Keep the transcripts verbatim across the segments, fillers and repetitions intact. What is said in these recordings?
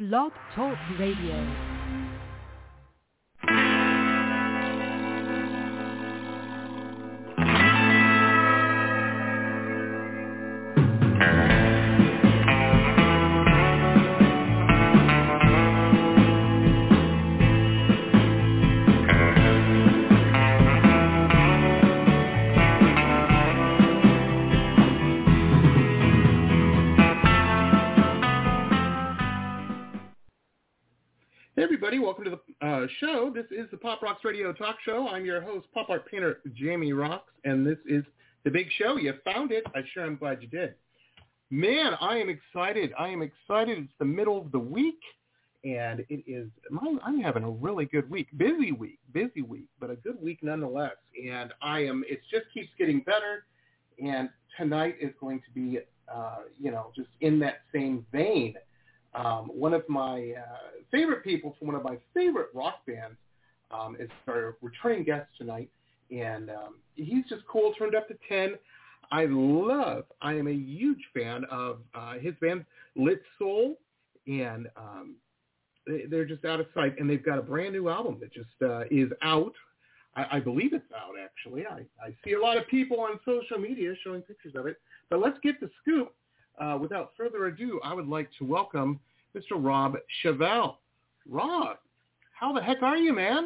Blog Talk Radio. Welcome to the uh, show. This is the Pop Rocks Radio Talk Show. I'm your host, pop art painter Jamie Rocks, and this is the big show. You found it. I sure am glad you did. Man, I am excited. I am excited. It's the middle of the week, and it is. I'm having a really good week, busy week, busy week, but a good week nonetheless. And I am. It just keeps getting better. And tonight is going to be, uh, you know, just in that same vein. Um, one of my uh, favorite people from one of my favorite rock bands um, is our returning guest tonight, and um, he's just cool, turned up to ten. I love, I am a huge fan of uh, his band, Lit Soul, and um, they, they're just out of sight, and they've got a brand new album that just uh, is out. I, I believe it's out, actually. I, I see a lot of people on social media showing pictures of it, but let's get the scoop. Uh, without further ado, I would like to welcome Mister Rob Chevelle. Rob, how the heck are you, man?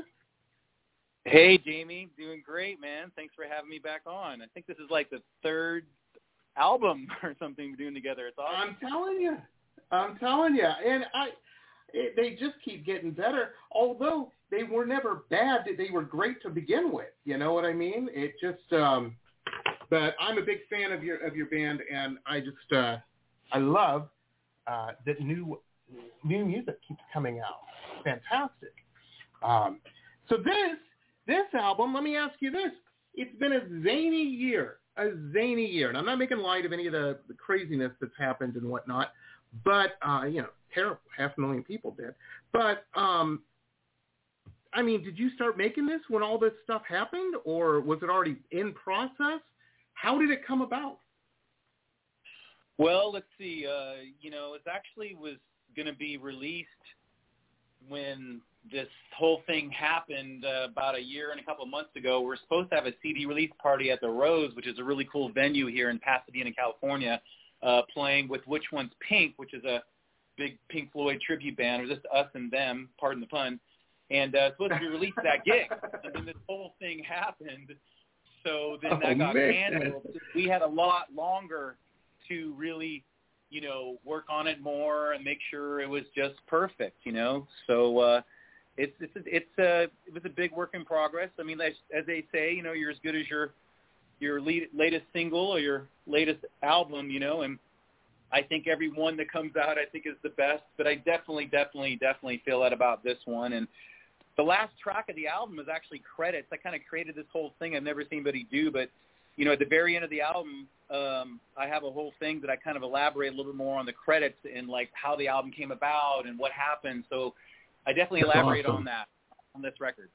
Hey, Jamie. Doing great, man. Thanks for having me back on. I think this is like the third album or something we're doing together. It's awesome. I'm telling you. I'm telling you. And I, it, they just keep getting better. Although they were never bad, they were great to begin with. You know what I mean? It just... Um, But I'm a big fan of your of your band, and I just uh, I love uh, that new new music keeps coming out. Fantastic. Um, so this this album, let me ask you this: it's been a zany year, a zany year, and I'm not making light of any of the, the craziness that's happened and whatnot. But uh, you know, terrible, half a million people dead. But um, I mean, did you start making this when all this stuff happened, or was it already in process? How did it come about? Well, let's see. Uh, you know, it actually was going to be released when this whole thing happened uh, about a year and a couple of months ago. We're supposed to have a C D release party at the Rose, which is a really cool venue here in Pasadena, California, uh, playing with Which One's Pink, which is a big Pink Floyd tribute band, or just us and them, pardon the pun. And uh, supposed to be released that gig. And then this whole thing happened. So then that oh, got man. canceled. We had a lot longer to really, you know, work on it more and make sure it was just perfect, you know. So uh, it's it's it's uh, it was a big work in progress. I mean, as, as they say, you know, you're as good as your your lead, latest single or your latest album, you know. And I think every one that comes out, I think, is the best. But I definitely, definitely, definitely feel that about this one. And the last track of the album is actually credits. I kind of created this whole thing I've never seen anybody do, but, you know, at the very end of the album, um, I have a whole thing that I kind of elaborate a little bit more on the credits and, like, how the album came about and what happened. So I definitely That's elaborate awesome. on that on this record.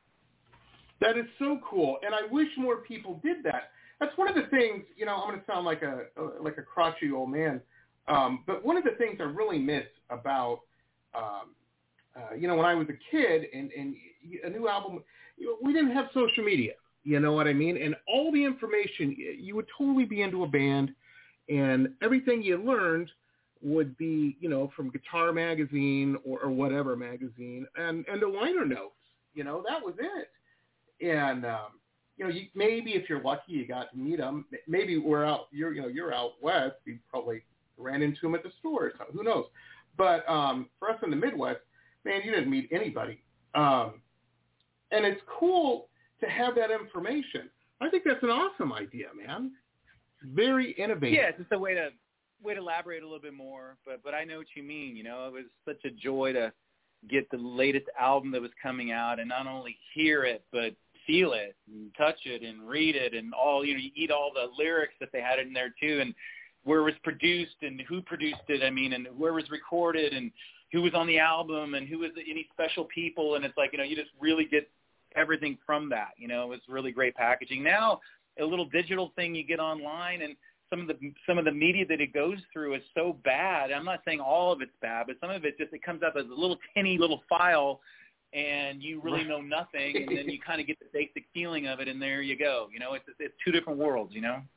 That is so cool, and I wish more people did that. That's one of the things, you know, I'm going to sound like a like a crotchety old man, um, but one of the things I really miss about um, Uh, you know, when I was a kid and, and a new album, you know, we didn't have social media, you know what I mean? And all the information, you would totally be into a band, and everything you learned would be, you know, from Guitar Magazine or, or whatever magazine, and, and the liner notes, you know, that was it. And, um, you know, you, maybe if you're lucky, you got to meet them. Maybe we're out, you're, you know, you're out west, you probably ran into them at the store or something, who knows? But um, for us in the Midwest, man, you didn't meet anybody. Um, and it's cool to have that information. I think that's an awesome idea, man. Very innovative. Yeah, it's just a way to way to elaborate a little bit more. But but I know what you mean. You know, it was such a joy to get the latest album that was coming out and not only hear it, but feel it and touch it and read it and all, you know, you eat all the lyrics that they had in there too, and where it was produced and who produced it, I mean, and where it was recorded and who was on the album and who was any special people. And it's like, you know, you just really get everything from that. You know, it was really great packaging. Now, a little digital thing you get online, and some of the some of the media that it goes through is so bad. I'm not saying all of it's bad, but some of it just it comes up as a little tinny little file, and you really know nothing, and then you kind of get the basic feeling of it, and there you go. You know, it's it's two different worlds. You know.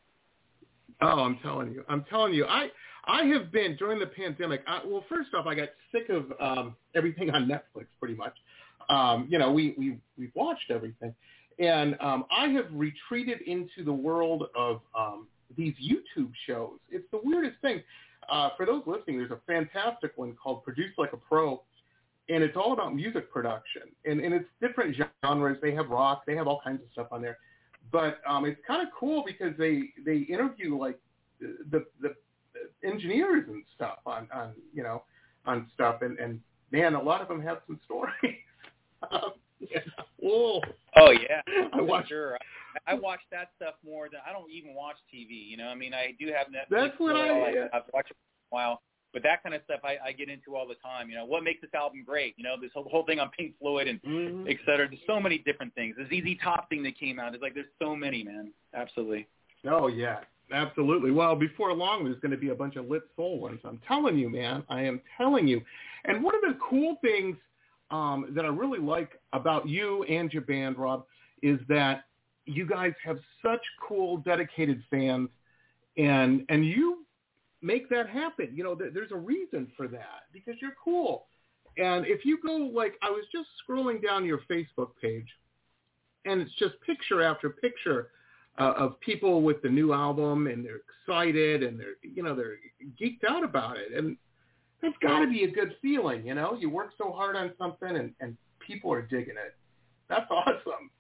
Oh, I'm telling you, I'm telling you, I I have been during the pandemic. I, well, first off, I got sick of um, everything on Netflix, pretty much. Um, you know, we we we've watched everything, and um, I have retreated into the world of um, these YouTube shows. It's the weirdest thing. Uh, for those listening, there's a fantastic one called Produce Like a Pro, and it's all about music production, and and it's different genres. They have rock, they have all kinds of stuff on there. But um, it's kind of cool because they, they interview like the, the the engineers and stuff on, on you know on stuff and, and man, a lot of them have some stories. um, yeah. Whoa. Oh yeah, I watch, sure. I, I watch that stuff more than I don't even watch T V. You know, I mean, I do have Netflix. That's what I, I yeah. I've watched it for a while. But that kind of stuff I, I get into all the time. You know, what makes this album great? You know, this whole, whole thing on Pink Floyd and mm-hmm. et cetera. There's so many different things. The Z Z Top thing that came out. It's like there's so many, man. Absolutely. Oh, yeah. Absolutely. Well, before long, there's going to be a bunch of Lit Soul ones. I'm telling you, man. I am telling you. And one of the cool things um, that I really like about you and your band, Rob, is that you guys have such cool, dedicated fans, and and you make that happen. You know, th- there's a reason for that because you're cool. And if you go, like, I was just scrolling down your Facebook page, and it's just picture after picture uh, of people with the new album, and they're excited, and they're, you know, they're geeked out about it. And that's got to be a good feeling, you know? You work so hard on something, and, and people are digging it. That's awesome.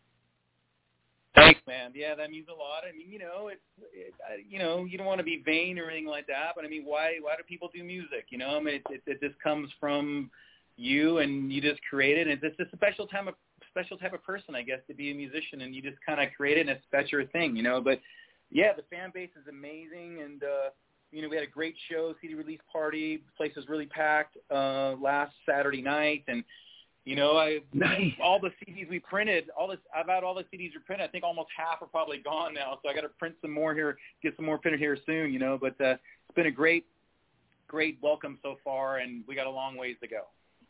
Thanks, man. Yeah, that means a lot. I mean, you know, it's, it, you know, you don't want to be vain or anything like that, but I mean, why, why do people do music? You know, I mean, it, it, it just comes from you, and you just create it. And it's just a special time of special type of person, I guess, to be a musician, and you just kind of create it, and it's that's your thing, you know. But yeah, the fan base is amazing, and uh, you know, we had a great show, C D release party. The place was really packed uh, last Saturday night, and you know, I nice. all the C Ds we printed, all this about all the C Ds we printed. I think almost half are probably gone now, so I got to print some more here, get some more printed here soon. You know, but uh, it's been a great, great welcome so far, and we got a long ways to go.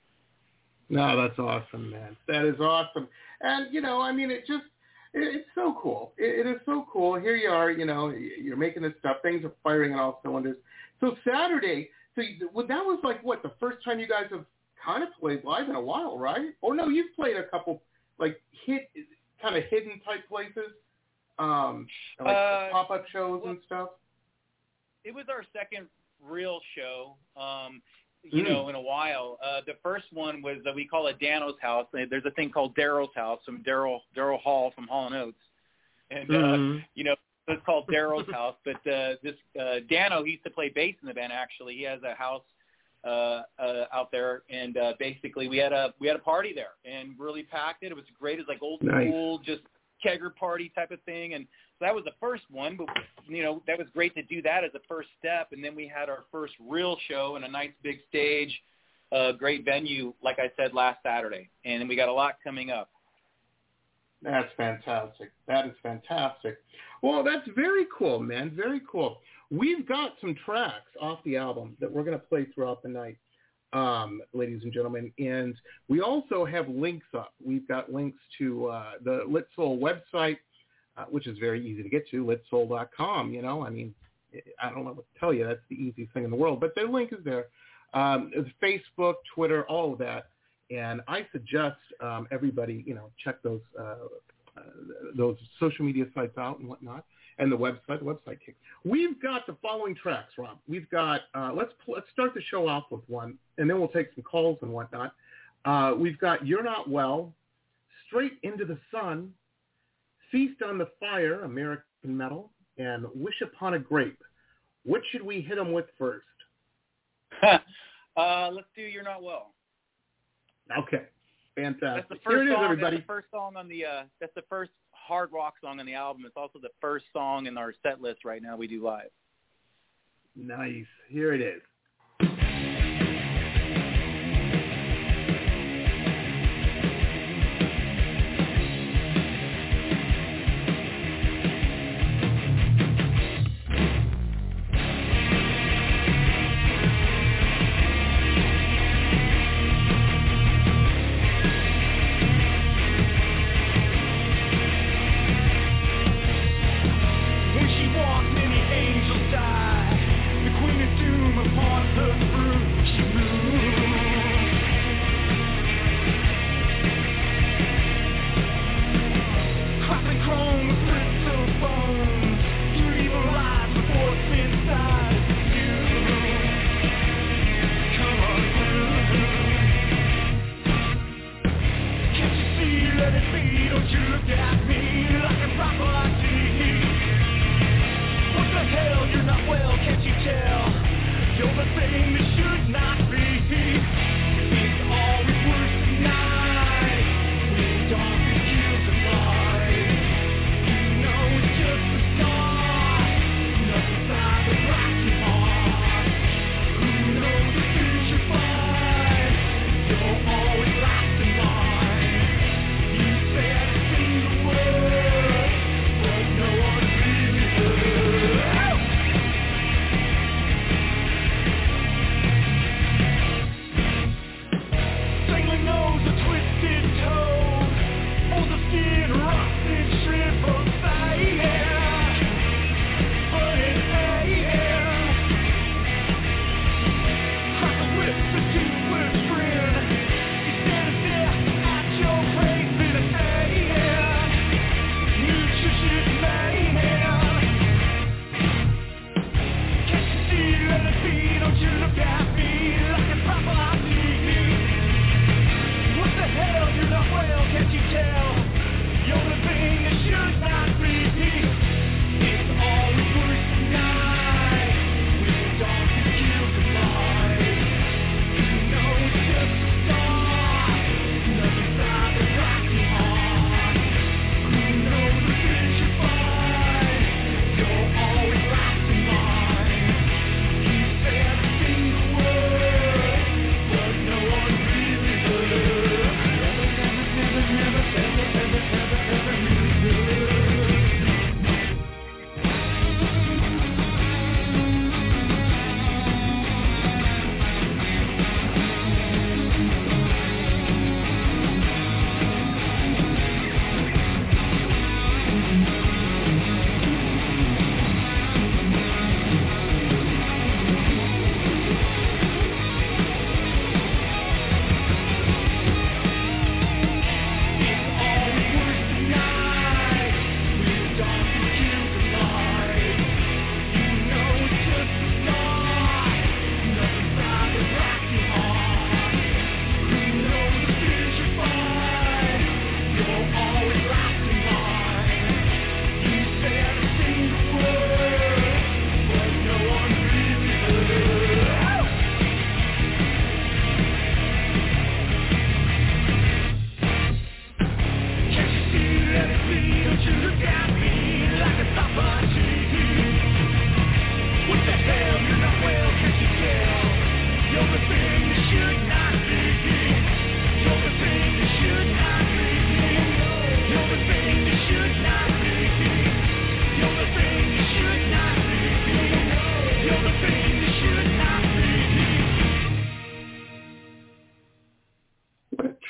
No, that's awesome, man. That is awesome, and you know, I mean, it just it, it's so cool. It, it is so cool. Here you are, you know, you're making this stuff. Things are firing on all cylinders. So Saturday, so you, well, that was like what the first time you guys have kind of played live in a while, right? Or no, you've played a couple like hit, kind of hidden type places, um, like uh, pop-up shows well, and stuff. It was our second real show, um, you mm. know, in a while. Uh, the first one was uh, we call it Dano's house. There's a thing called Daryl's house from Daryl Daryl Hall from Hall and Oates, and mm. uh, you know, it's called Daryl's house. But uh, this uh, Dano, he used to play bass in the band. Actually, he has a house Uh, uh, out there, and uh, basically we had a we had a party there, and really packed it. It was great. It was like old nice. school, just kegger party type of thing, and so that was the first one. But you know, that was great to do that as a first step, and then we had our first real show in a nice big stage, uh, great venue, like I said last Saturday, and then we got a lot coming up. That's fantastic. That is fantastic. Well, that's very cool, man. Very cool. We've got some tracks off the album that we're going to play throughout the night, um, ladies and gentlemen. And we also have links up. We've got links to uh, the Lit Soul website, uh, which is very easy to get to, lit soul dot com. You know, I mean, I don't know what to tell you. That's the easiest thing in the world. But the link is there. Um, Facebook, Twitter, all of that. And I suggest um, everybody, you know, check those uh, uh, those social media sites out and whatnot, and the website, the website kick. We've got the following tracks, Rob. We've got uh, let's let's start the show off with one, and then we'll take some calls and whatnot. Uh, we've got "You're Not Well," "Straight Into the Sun," "Feast on the Fire," American Metal, and "Wish Upon a Grape." What should we hit them with first? uh, let's do "You're Not Well." Okay, fantastic. That's the first Here it is, song, everybody. That's the first song on the. Uh, that's the first hard rock song on the album. It's also the first song in our set list right now we do live. Nice. Here it is.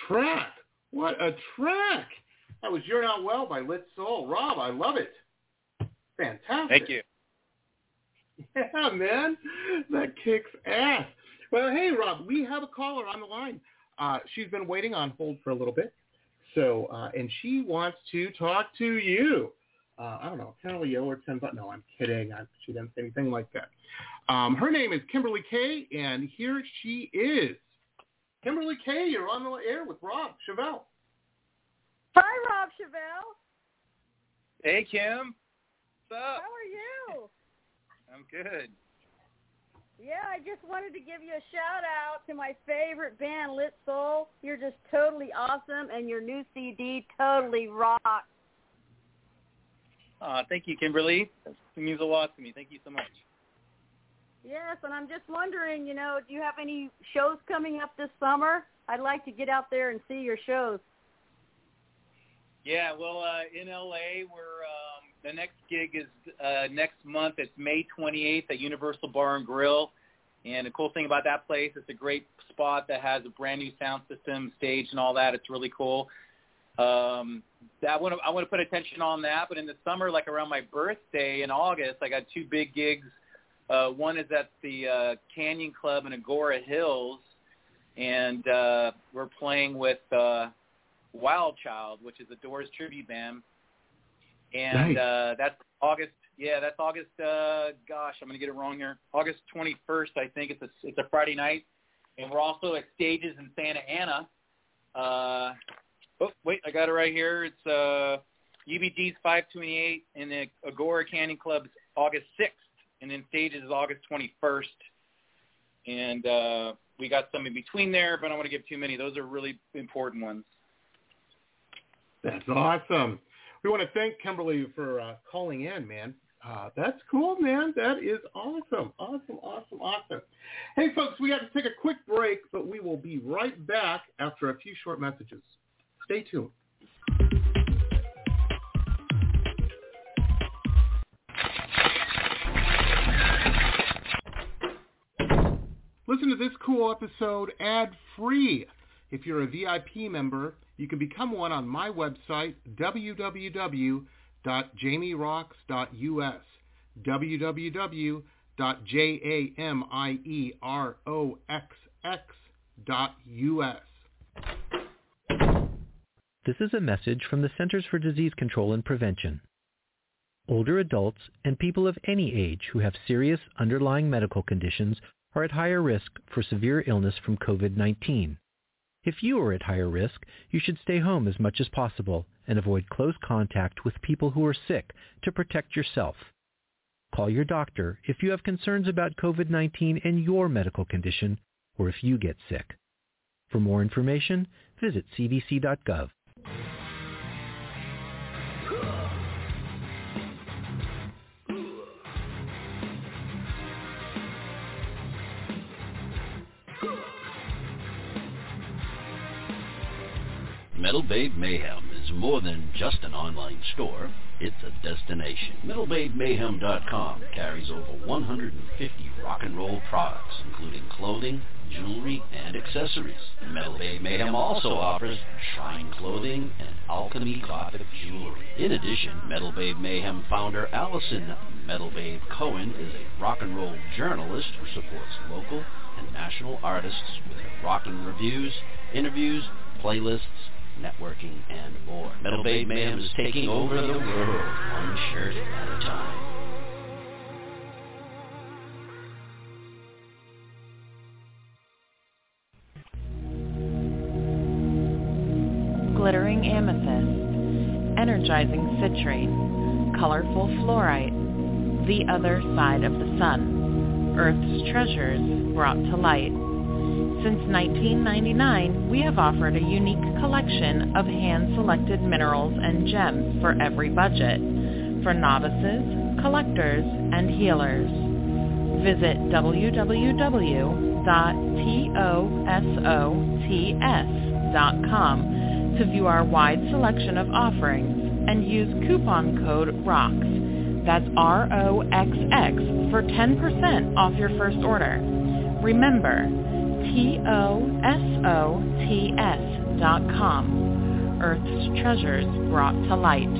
track. What a track. That was You're Not Well by Lit Soul. Rob, I love it. Fantastic. Thank you. Yeah, man. That kicks ass. Well, hey, Rob, we have a caller on the line. Uh, she's been waiting on hold for a little bit. So, uh, and she wants to talk to you. Uh, I don't know, apparently you owe her ten bucks. No, I'm kidding. I, she didn't say anything like that. Um, her name is Kimberly Kay, and here she is. Kimberly Kay, you're on the air with Rob Chevelle. Hi, Rob Chevelle. Hey, Kim. What's up? How are you? I'm good. Yeah, I just wanted to give you a shout out to my favorite band, Lit Soul. You're just totally awesome, and your new C D totally rocks. Uh, thank you, Kimberly. That means a lot to me. Thank you so much. Yes, and I'm just wondering, you know, do you have any shows coming up this summer? I'd like to get out there and see your shows. Yeah, well, uh, in L A, we're um, the next gig is uh, next month. It's May twenty-eighth at Universal Bar and Grill. And the cool thing about that place, it's a great spot that has a brand new sound system, stage, and all that. It's really cool. Um, I want to I want to put attention on that. But in the summer, like around my birthday in August, I got two big gigs. Uh, one is at the uh, Canyon Club in Agora Hills, and uh, we're playing with uh, Wild Child, which is a Doors tribute band. And nice. uh, that's August. Yeah, that's August. Uh, gosh, I'm going to get it wrong here. August twenty-first, I think. It's a it's a Friday night, and we're also at Stages in Santa Ana. Uh, oh, wait, I got it right here. It's uh, U B G's five twenty-eight, and the Agora Canyon Club's August sixth, and then Stages is August twenty-first. And uh, we got some in between there, but I don't want to give too many. Those are really important ones. That's awesome. We want to thank Kimberly for uh, calling in, man. Uh, that's cool, man. That is awesome. Awesome, awesome, awesome. Hey, folks, we got to take a quick break, but we will be right back after a few short messages. Stay tuned. Listen to this cool episode ad-free. If you're a V I P member, you can become one on my website, w w w dot jamie rocks dot u s, w w w dot jamie rocks dot u s. This is a message from the Centers for Disease Control and Prevention. Older adults and people of any age who have serious underlying medical conditions are at higher risk for severe illness from covid nineteen. If you are at higher risk, you should stay home as much as possible and avoid close contact with people who are sick to protect yourself. Call your doctor if you have concerns about covid nineteen and your medical condition, or if you get sick. For more information, visit c d c dot gov. Metal Babe Mayhem is more than just an online store. It's a destination. metal babe mayhem dot com carries over one hundred fifty rock and roll products, including clothing, jewelry, and accessories. Metal Babe Mayhem also offers shrine clothing and alchemy gothic jewelry. In addition, Metal Babe Mayhem founder Allison Metal Babe Cohen is a rock and roll journalist who supports local and national artists with her rockin' reviews, interviews, playlists, networking, and more. Metal Babe Mayhem is taking over the world, one shirt at a time. Glittering amethyst, energizing citrine, colorful fluorite, the other side of the sun, Earth's treasures brought to light. Since nineteen ninety-nine, we have offered a unique collection of hand-selected minerals and gems for every budget, for novices, collectors, and healers. Visit w w w dot tosots dot com to view our wide selection of offerings and use coupon code ROXX, that's R O X X, for ten percent off your first order. Remember, T O S O T S dot com. Earth's treasures brought to light.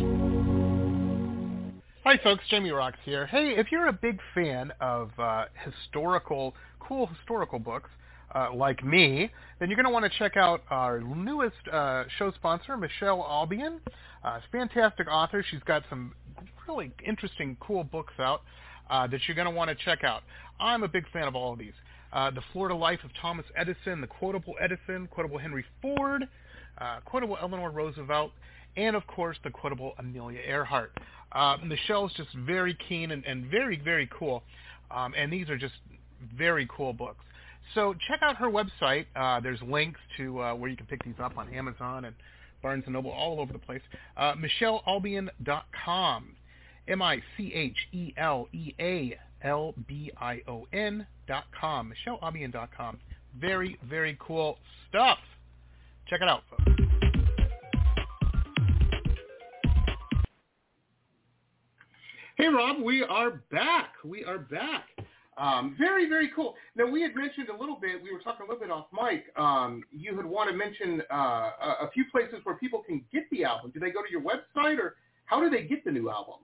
Hi folks, Jamie Rocks here. Hey, if you're a big fan of uh, historical, cool historical books, uh, like me, then you're going to want to check out our newest uh, show sponsor, Michelle Albion. Uh, fantastic author. She's got some really interesting, cool books out uh, that you're going to want to check out. I'm a big fan of all of these. Uh, the Florida Life of Thomas Edison, the Quotable Edison, Quotable Henry Ford, uh, Quotable Eleanor Roosevelt, and of course the Quotable Amelia Earhart. Uh, Michelle's just very keen and, and very, very cool, um, and these are just very cool books. So check out her website. Uh, there's links to uh, where you can pick these up on Amazon and Barnes and Noble, all over the place. Uh, Michelle Albion dot com, M I C H E L E A L B I O N dot com, Michelle Albion dot com. Very, very cool stuff. Check it out, folks. Hey, Rob, we are back. We are back. Um, very, very cool. Now, we had mentioned a little bit, we were talking a little bit off mic, um, you had want to mention uh, a, a few places where people can get the album. Do they go to your website, or how do they get the new album?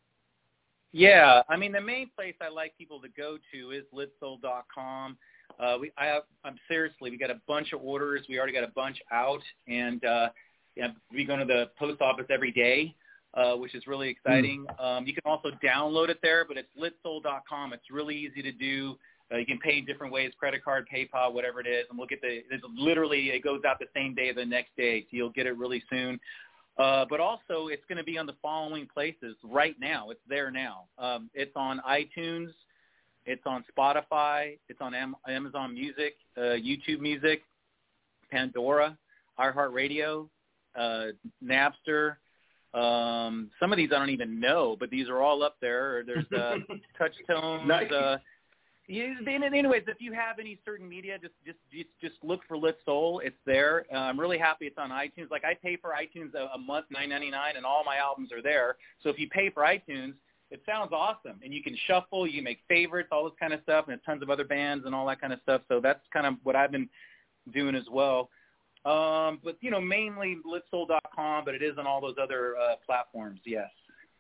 Yeah, I mean, the main place I like people to go to is lit soul dot com. Uh, we, I have, I'm seriously, we got a bunch of orders. We already got a bunch out, and uh, yeah, we go to the post office every day. Uh, which is really exciting. Mm. Um, you can also download it there, but it's lit soul dot com. It's really easy to do. Uh, you can pay in different ways, credit card, PayPal, whatever it is, and we'll get the, it's literally, it goes out the same day or the next day, so you'll get it really soon. Uh, but also, it's going to be on the following places right now. It's there now. Um, it's on iTunes. It's on Spotify. It's on Am- Amazon Music, uh, YouTube Music, Pandora, iHeartRadio, uh, Napster. Um, some of these I don't even know, but these are all up there. There's uh, Touch Tones. Nice. Uh, yeah, anyways, if you have any certain media, just just just, just look for Lit Soul. It's there. Uh, I'm really happy it's on iTunes. Like I pay for iTunes a, a month, nine ninety-nine, and all my albums are there. So if you pay for iTunes, it sounds awesome, and you can shuffle, you can make favorites, all this kind of stuff, and there's tons of other bands and all that kind of stuff. So that's kind of what I've been doing as well. Um, but, you know, mainly lit soul dot com, but it is on all those other uh, platforms, yes.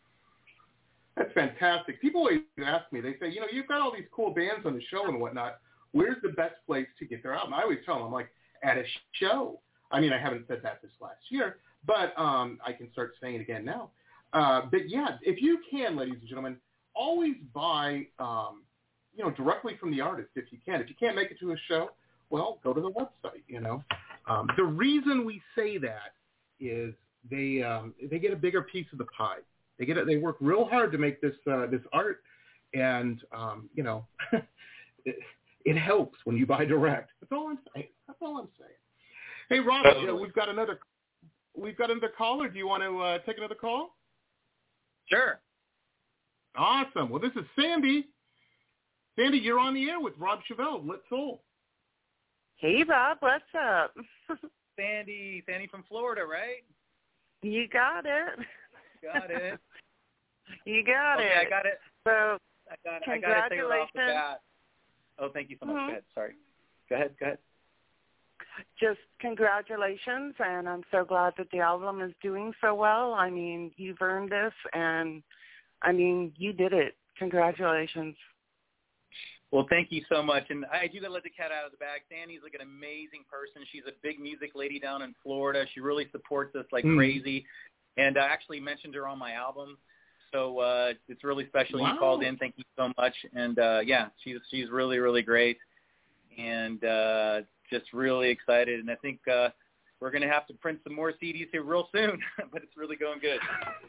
That's fantastic. People always ask me, they say, you know, you've got all these cool bands on the show and whatnot. Where's the best place to get their album? I always tell them, I'm like, at a show. I mean, I haven't said that this last year, but um, I can start saying it again now. Uh, but, yeah, if you can, ladies and gentlemen, always buy, um, you know, directly from the artist if you can. If you can't make it to a show, well, go to the website, you know. Um, the reason we say that is they um, they get a bigger piece of the pie. They get it. They work real hard to make this uh, this art, and um, you know, it, it helps when you buy direct. That's all I'm saying. That's all I'm saying. Hey, Rob, uh, we've got another we've got another caller. Do you want to uh, take another call? Sure. Awesome. Well, this is Sandy. Sandy, you're on the air with Rob Chevelle, Lit Soul. Hey, Rob, what's up? Sandy, Sandy from Florida, right? You got it. Got it. You got okay, it. I got it. So, I got, congratulations. I got to say it off the bat. Oh, thank you so much. Mm-hmm. Go ahead. Sorry. Go ahead. Go ahead. Just congratulations, and I'm so glad that the album is doing so well. I mean, you've earned this, and, I mean, you did it. Congratulations. Well, thank you so much. And I do got to let the cat out of the bag. Sandy's like an amazing person. She's a big music lady down in Florida. She really supports us like mm. crazy. And I actually mentioned her on my album. So uh, it's really special. Wow. You called in. Thank you so much. And, uh, yeah, she's she's really, really great. And uh, just really excited. And I think uh, we're going to have to print some more C Ds here real soon. But it's really going good.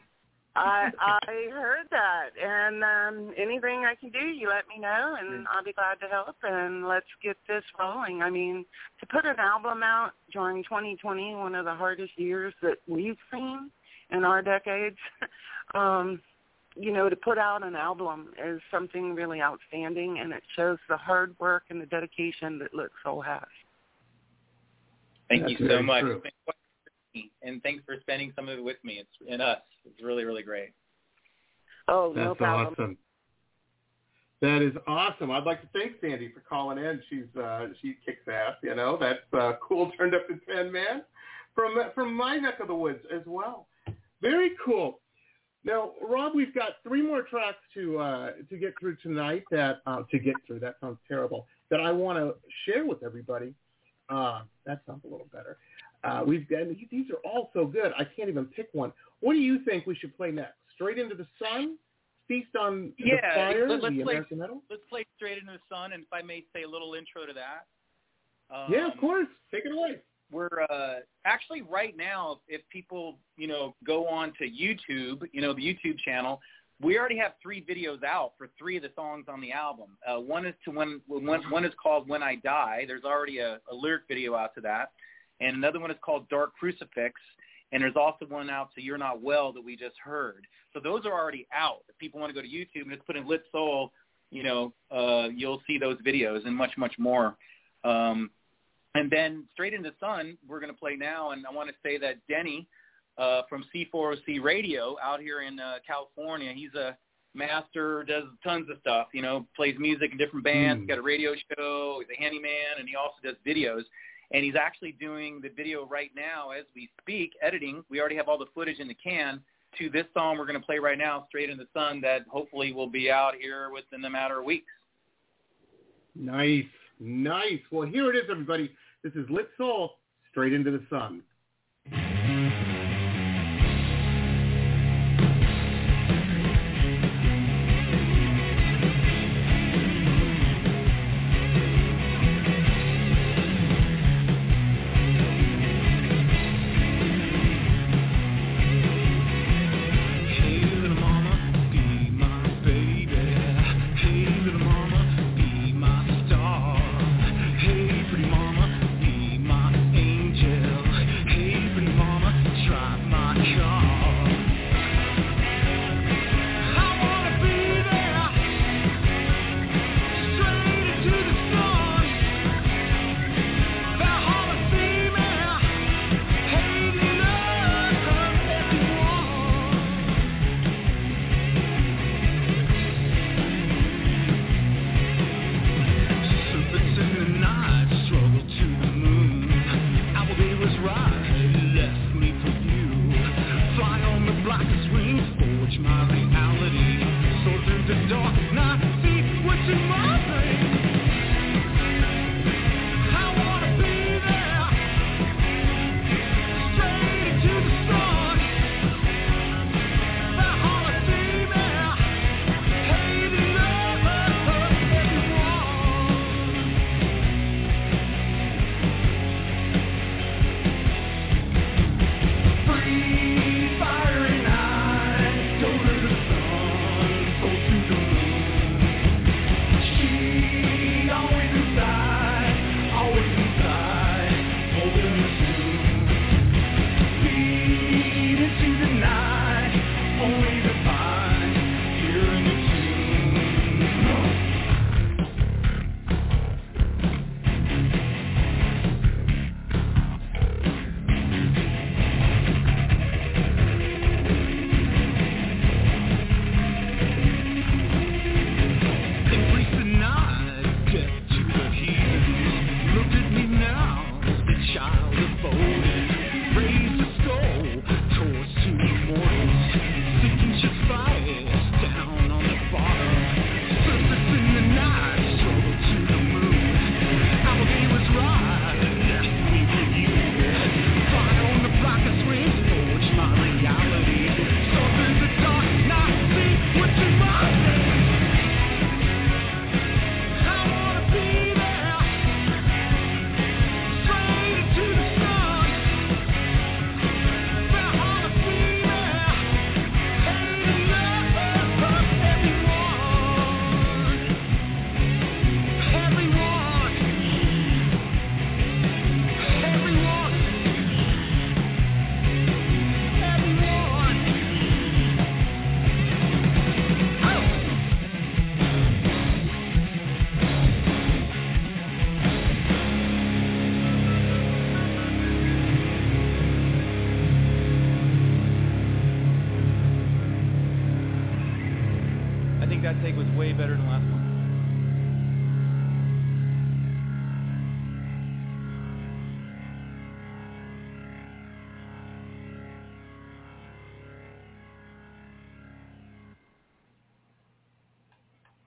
I I heard that, and um, anything I can do, you let me know, and I'll be glad to help, and let's get this rolling. I mean, to put an album out during twenty twenty, one of the hardest years that we've seen in our decades, um, you know, to put out an album is something really outstanding, and it shows the hard work and the dedication that Lit Soul has. Thank That's you so much. True. And thanks for spending some of it with me. It's and us. It's really, really great. Oh, no That's problem. awesome. That is awesome. I'd like to thank Sandy for calling in. She's uh, she kicks ass. You know, that's uh, cool. Turned up to ten, man. from from my neck of the woods as well. Very cool. Now, Rob, we've got three more tracks to uh, to get through tonight. That uh, to get through that sounds terrible. That I want to share with everybody. Uh, that sounds a little better. Uh, we've got these are all so good. I can't even pick one. What do you think we should play next? Straight Into the Sun, Feast on yeah, the Fire, let, let's the play, American Metal. Let's play Straight Into the Sun, and if I may say a little intro to that. Um, yeah, of course. Take it away. We're uh, actually right now, if people, you know, go on to YouTube, you know, the YouTube channel, we already have three videos out for three of the songs on the album. Uh, one is to when, when one is called When I Die. There's already a, a lyric video out to that. And another one is called Dark Crucifix. And there's also one out to You're Not Well that we just heard. So those are already out. If people want to go to YouTube and just put in Lit Soul, you know, uh, you'll see those videos and much, much more. Um, and then Straight Into the Sun, we're going to play now. And I want to say that Denny uh, from C four O C Radio out here in uh, California, he's a master, does tons of stuff, you know, plays music in different bands, mm. got a radio show, he's a handyman, and he also does videos. And he's actually doing the video right now as we speak, editing. We already have all the footage in the can to this song we're going to play right now, Straight Into the Sun, that hopefully will be out here within the matter of weeks. Nice, nice. Well, here it is, everybody. This is Lit Soul, Straight Into the Sun.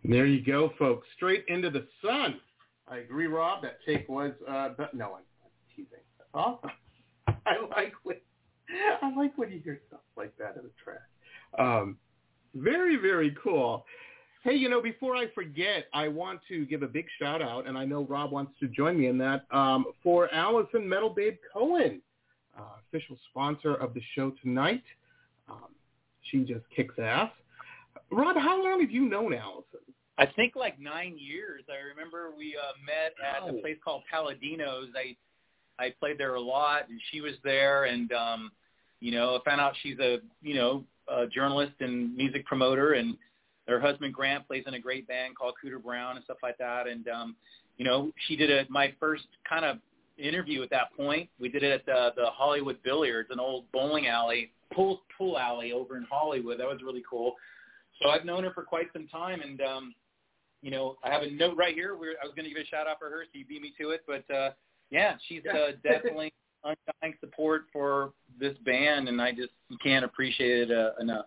There you go, folks. Straight into the sun. I agree, Rob. That take was, uh, but no, I'm teasing. That's awesome. I like when, I like when you hear stuff like that in the track. Um, very, very cool. Hey, you know, before I forget, I want to give a big shout out, and I know Rob wants to join me in that, um, for Allison Metal Babe Cohen, uh, official sponsor of the show tonight. Um, she just kicks ass. Rob, how long have you known Allison? I think like nine years. I remember we uh, met at a place called Palladino's. I I played there a lot, and she was there, and um, you know, I found out she's a you know a journalist and music promoter, and her husband Grant plays in a great band called Cooter Brown and stuff like that. And um, you know, she did a, my first kind of interview at that point. We did it at the, the Hollywood Billiards, an old bowling alley, pool pool alley over in Hollywood. That was really cool. So I've known her for quite some time, and um, you know, I have a note right here. Where I was going to give a shout out for her, so you beat me to it. But uh, yeah, she's uh, definitely undying support for this band, and I just can't appreciate it uh, enough.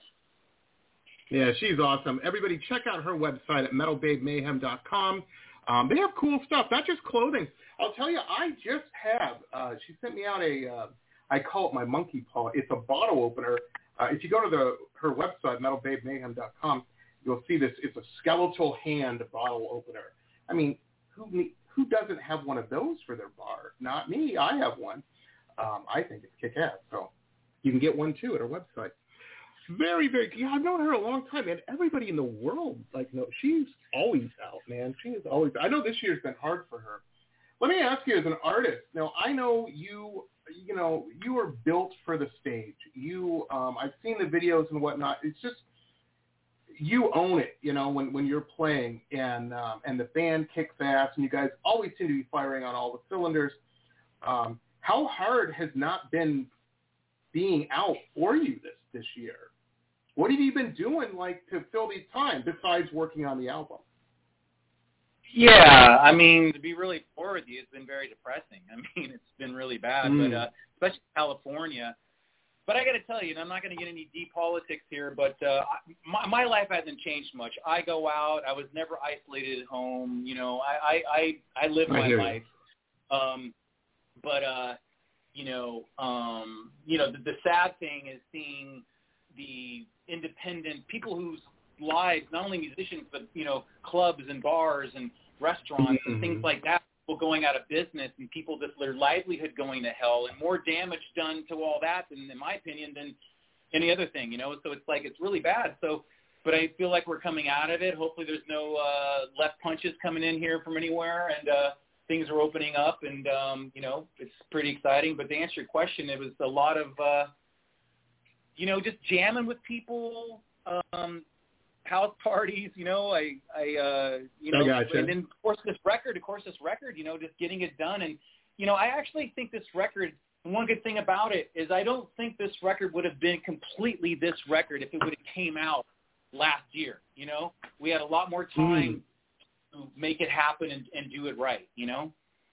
Yeah, she's awesome. Everybody, check out her website at metal babe mayhem dot com. Um, they have cool stuff, not just clothing. I'll tell you, I just have. Uh, she sent me out a. Uh, I call it my monkey paw. It's a bottle opener. Uh, if you go to the her website, metal babe mayhem dot com, you'll see this. It's a skeletal hand bottle opener. I mean, who who doesn't have one of those for their bar? Not me. I have one. Um, I think it's kick-ass. So you can get one, too, at her website. Very, very – yeah, I've known her a long time, and everybody in the world, like, no, she's always out, man. She is always – I know this year's been hard for her. Let me ask you as an artist. Now, I know you – you know, you were built for the stage. You, um, I've seen the videos and whatnot. It's just, you own it, you know, when, when you're playing, and um, and the band kicks ass, and you guys always seem to be firing on all the cylinders. Um, how hard has not been being out for you this, this year? What have you been doing, like, to fill these time besides working on the album? Yeah, I mean, to be really forward with you, it's been very depressing. I mean, it's been really bad, mm. but uh, especially California. But I got to tell you, and I'm not going to get any deep politics here, but uh, my, my life hasn't changed much. I go out. I was never isolated at home. You know, I I, I, I live my life. Um, but uh, you know, um, you know, the, the sad thing is seeing the independent people whose lives, not only musicians, but, you know, clubs and bars and restaurants mm-hmm. and things like that, people going out of business and people just their livelihood going to hell, and more damage done to all that, than, in my opinion, than any other thing, you know. So it's like, it's really bad. So, but I feel like we're coming out of it. Hopefully there's no uh, left punches coming in here from anywhere, and uh, things are opening up, and, um, you know, it's pretty exciting. But to answer your question, it was a lot of, uh, you know, just jamming with people, um, house parties, you know, I, I, uh, you know, gotcha. And then of course this record, of course this record, you know, just getting it done. And, you know, I actually think this record, one good thing about it is I don't think this record would have been completely this record if it would have came out last year. You know, we had a lot more time mm. to make it happen and, and do it right, you know?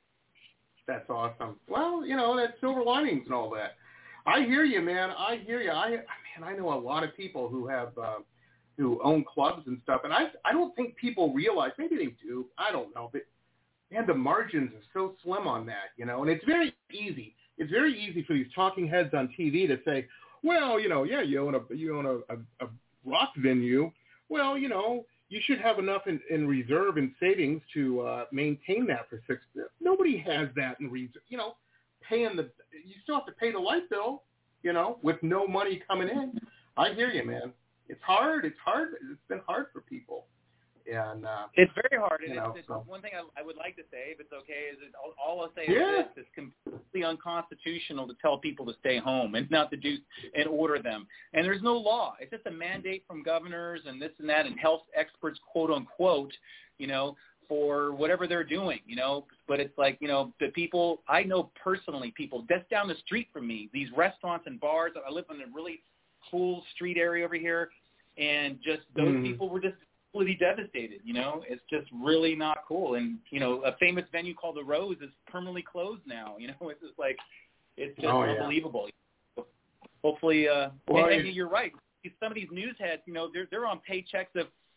That's awesome. Well, you know, that's silver linings and all that. I hear you, man. I hear you. I, man, I know a lot of people who have, uh, who own clubs and stuff, and I I don't think people realize, maybe they do, I don't know, but man, the margins are so slim on that, you know, and it's very easy. It's very easy for these talking heads on T V to say, well, you know, yeah, you own a you own a, a, a rock venue. Well, you know, you should have enough in, in reserve and savings to uh, maintain that for six. Nobody has that in reserve. You know, paying the you still have to pay the light bill, you know, with no money coming in. I hear you, man. It's hard. It's hard. It's been hard for people. And uh, it's very hard. And you know, it's, it's so. one thing I, I would like to say, if it's okay, is that all, all I'll say yeah. is this: it's completely unconstitutional to tell people to stay home and not to do and order them. And there's no law. It's just a mandate from governors and this and that and health experts, quote unquote, you know, for whatever they're doing, you know. But it's like, you know, the people I know personally, people just down the street from me, these restaurants and bars. I live in a really cool street area over here, and just those mm. people were just completely devastated, you know. It's just really not cool. And, you know, a famous venue called The Rose is permanently closed now, you know. It's just like, it's just oh, unbelievable. Yeah. Hopefully, uh, well, and, and you're right. Some of these news heads, you know, they're, they're on paychecks of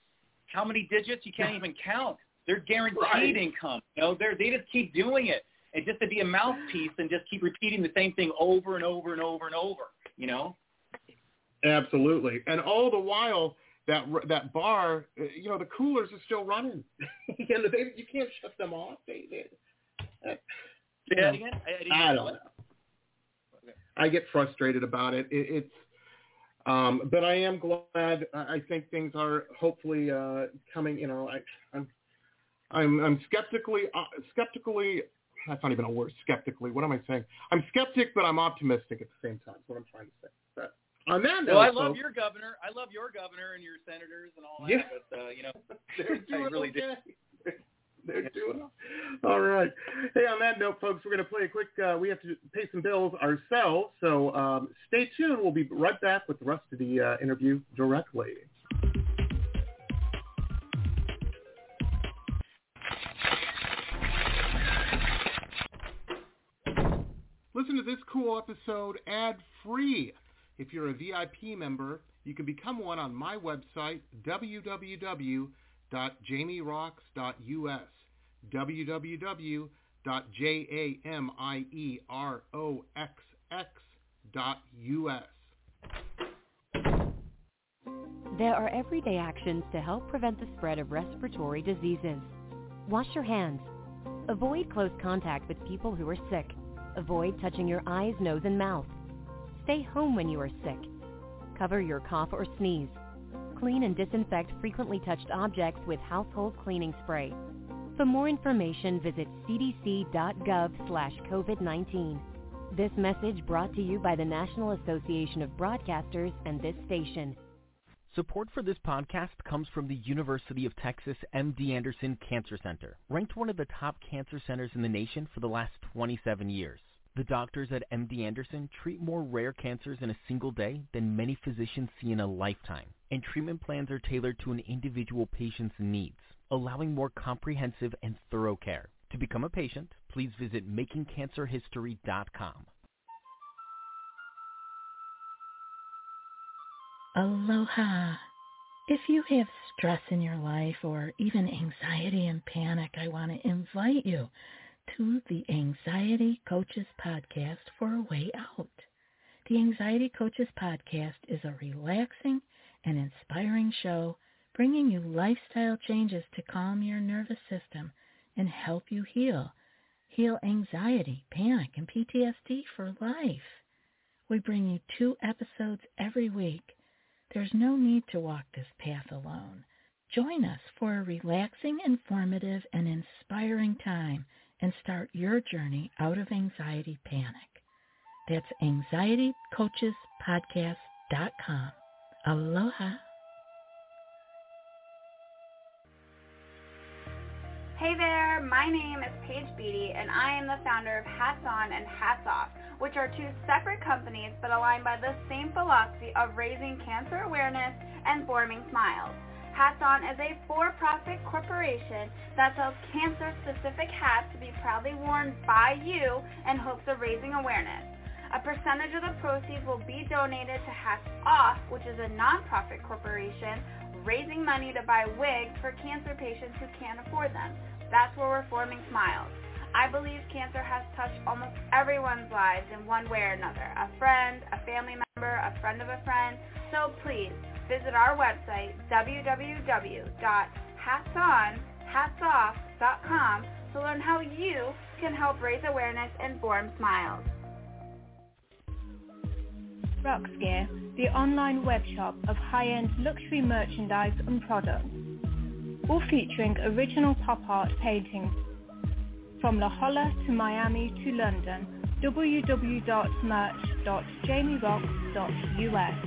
how many digits you can't even count. They're guaranteed right. income. You know, they're, they just keep doing it. And just to be a mouthpiece and just keep repeating the same thing over and over and over and over, you know? Absolutely. And all the while, that that bar, you know, the coolers are still running. and they, you can't shut them off. They, they, uh, Say that again? I, I, I don't know. I get frustrated about it. it it's, um, but I am glad. I think things are hopefully uh, coming. You know, I, I'm, I'm, I'm skeptically, uh, skeptically. That's not even a word. Skeptically. What am I saying? I'm skeptic, but I'm optimistic at the same time. That's what I'm trying to say. But on that note, well, I love folks, your governor. I love your governor and your senators and all that. Yeah. But uh, you know, they're doing I really okay. do. They're doing all right. Hey, on that note, folks, we're going to play a quick, uh, we have to pay some bills ourselves, so um, stay tuned. We'll be right back with the rest of the uh, interview directly. Listen to this cool episode ad-free. If you're a V I P member, you can become one on my website, w w w dot jamie rocks dot u s, w w w dot jamie rocks dot u s. There are everyday actions to help prevent the spread of respiratory diseases. Wash your hands. Avoid close contact with people who are sick. Avoid touching your eyes, nose, and mouth. Stay home when you are sick. Cover your cough or sneeze. Clean and disinfect frequently touched objects with household cleaning spray. For more information, visit c d c dot gov slash covid nineteen. This message brought to you by the National Association of Broadcasters and this station. Support for this podcast comes from the University of Texas M D Anderson Cancer Center, ranked one of the top cancer centers in the nation for the last twenty-seven years. The doctors at M D Anderson treat more rare cancers in a single day than many physicians see in a lifetime, and treatment plans are tailored to an individual patient's needs, allowing more comprehensive and thorough care. To become a patient, please visit making cancer history dot com. Aloha. If you have stress in your life or even anxiety and panic, I want to invite you to the Anxiety Coaches Podcast for a way out. The Anxiety Coaches Podcast is a relaxing and inspiring show bringing you lifestyle changes to calm your nervous system and help you heal. Heal anxiety, panic, and P T S D for life. We bring you two episodes every week. There's no need to walk this path alone. Join us for a relaxing, informative, and inspiring time and start your journey out of anxiety panic. That's anxiety coaches podcast dot com. Aloha. Hey there, my name is Paige Beatty, and I am the founder of Hats On and Hats Off, which are two separate companies but aligned by the same philosophy of raising cancer awareness and forming smiles. Hats On is a for-profit corporation that sells cancer-specific hats to be proudly worn by you in hopes of raising awareness. A percentage of the proceeds will be donated to Hats Off, which is a nonprofit corporation raising money to buy wigs for cancer patients who can't afford them. That's where we're forming smiles. I believe cancer has touched almost everyone's lives in one way or another. A friend, a family member, a friend of a friend. So please, visit our website, w w w dot hats on hats off dot com, to learn how you can help raise awareness and form smiles. Rocks Gear, the online web shop of high-end luxury merchandise and products, all featuring original pop art paintings from La Jolla to Miami to London. w w w dot merch dot jamie rocks dot u s.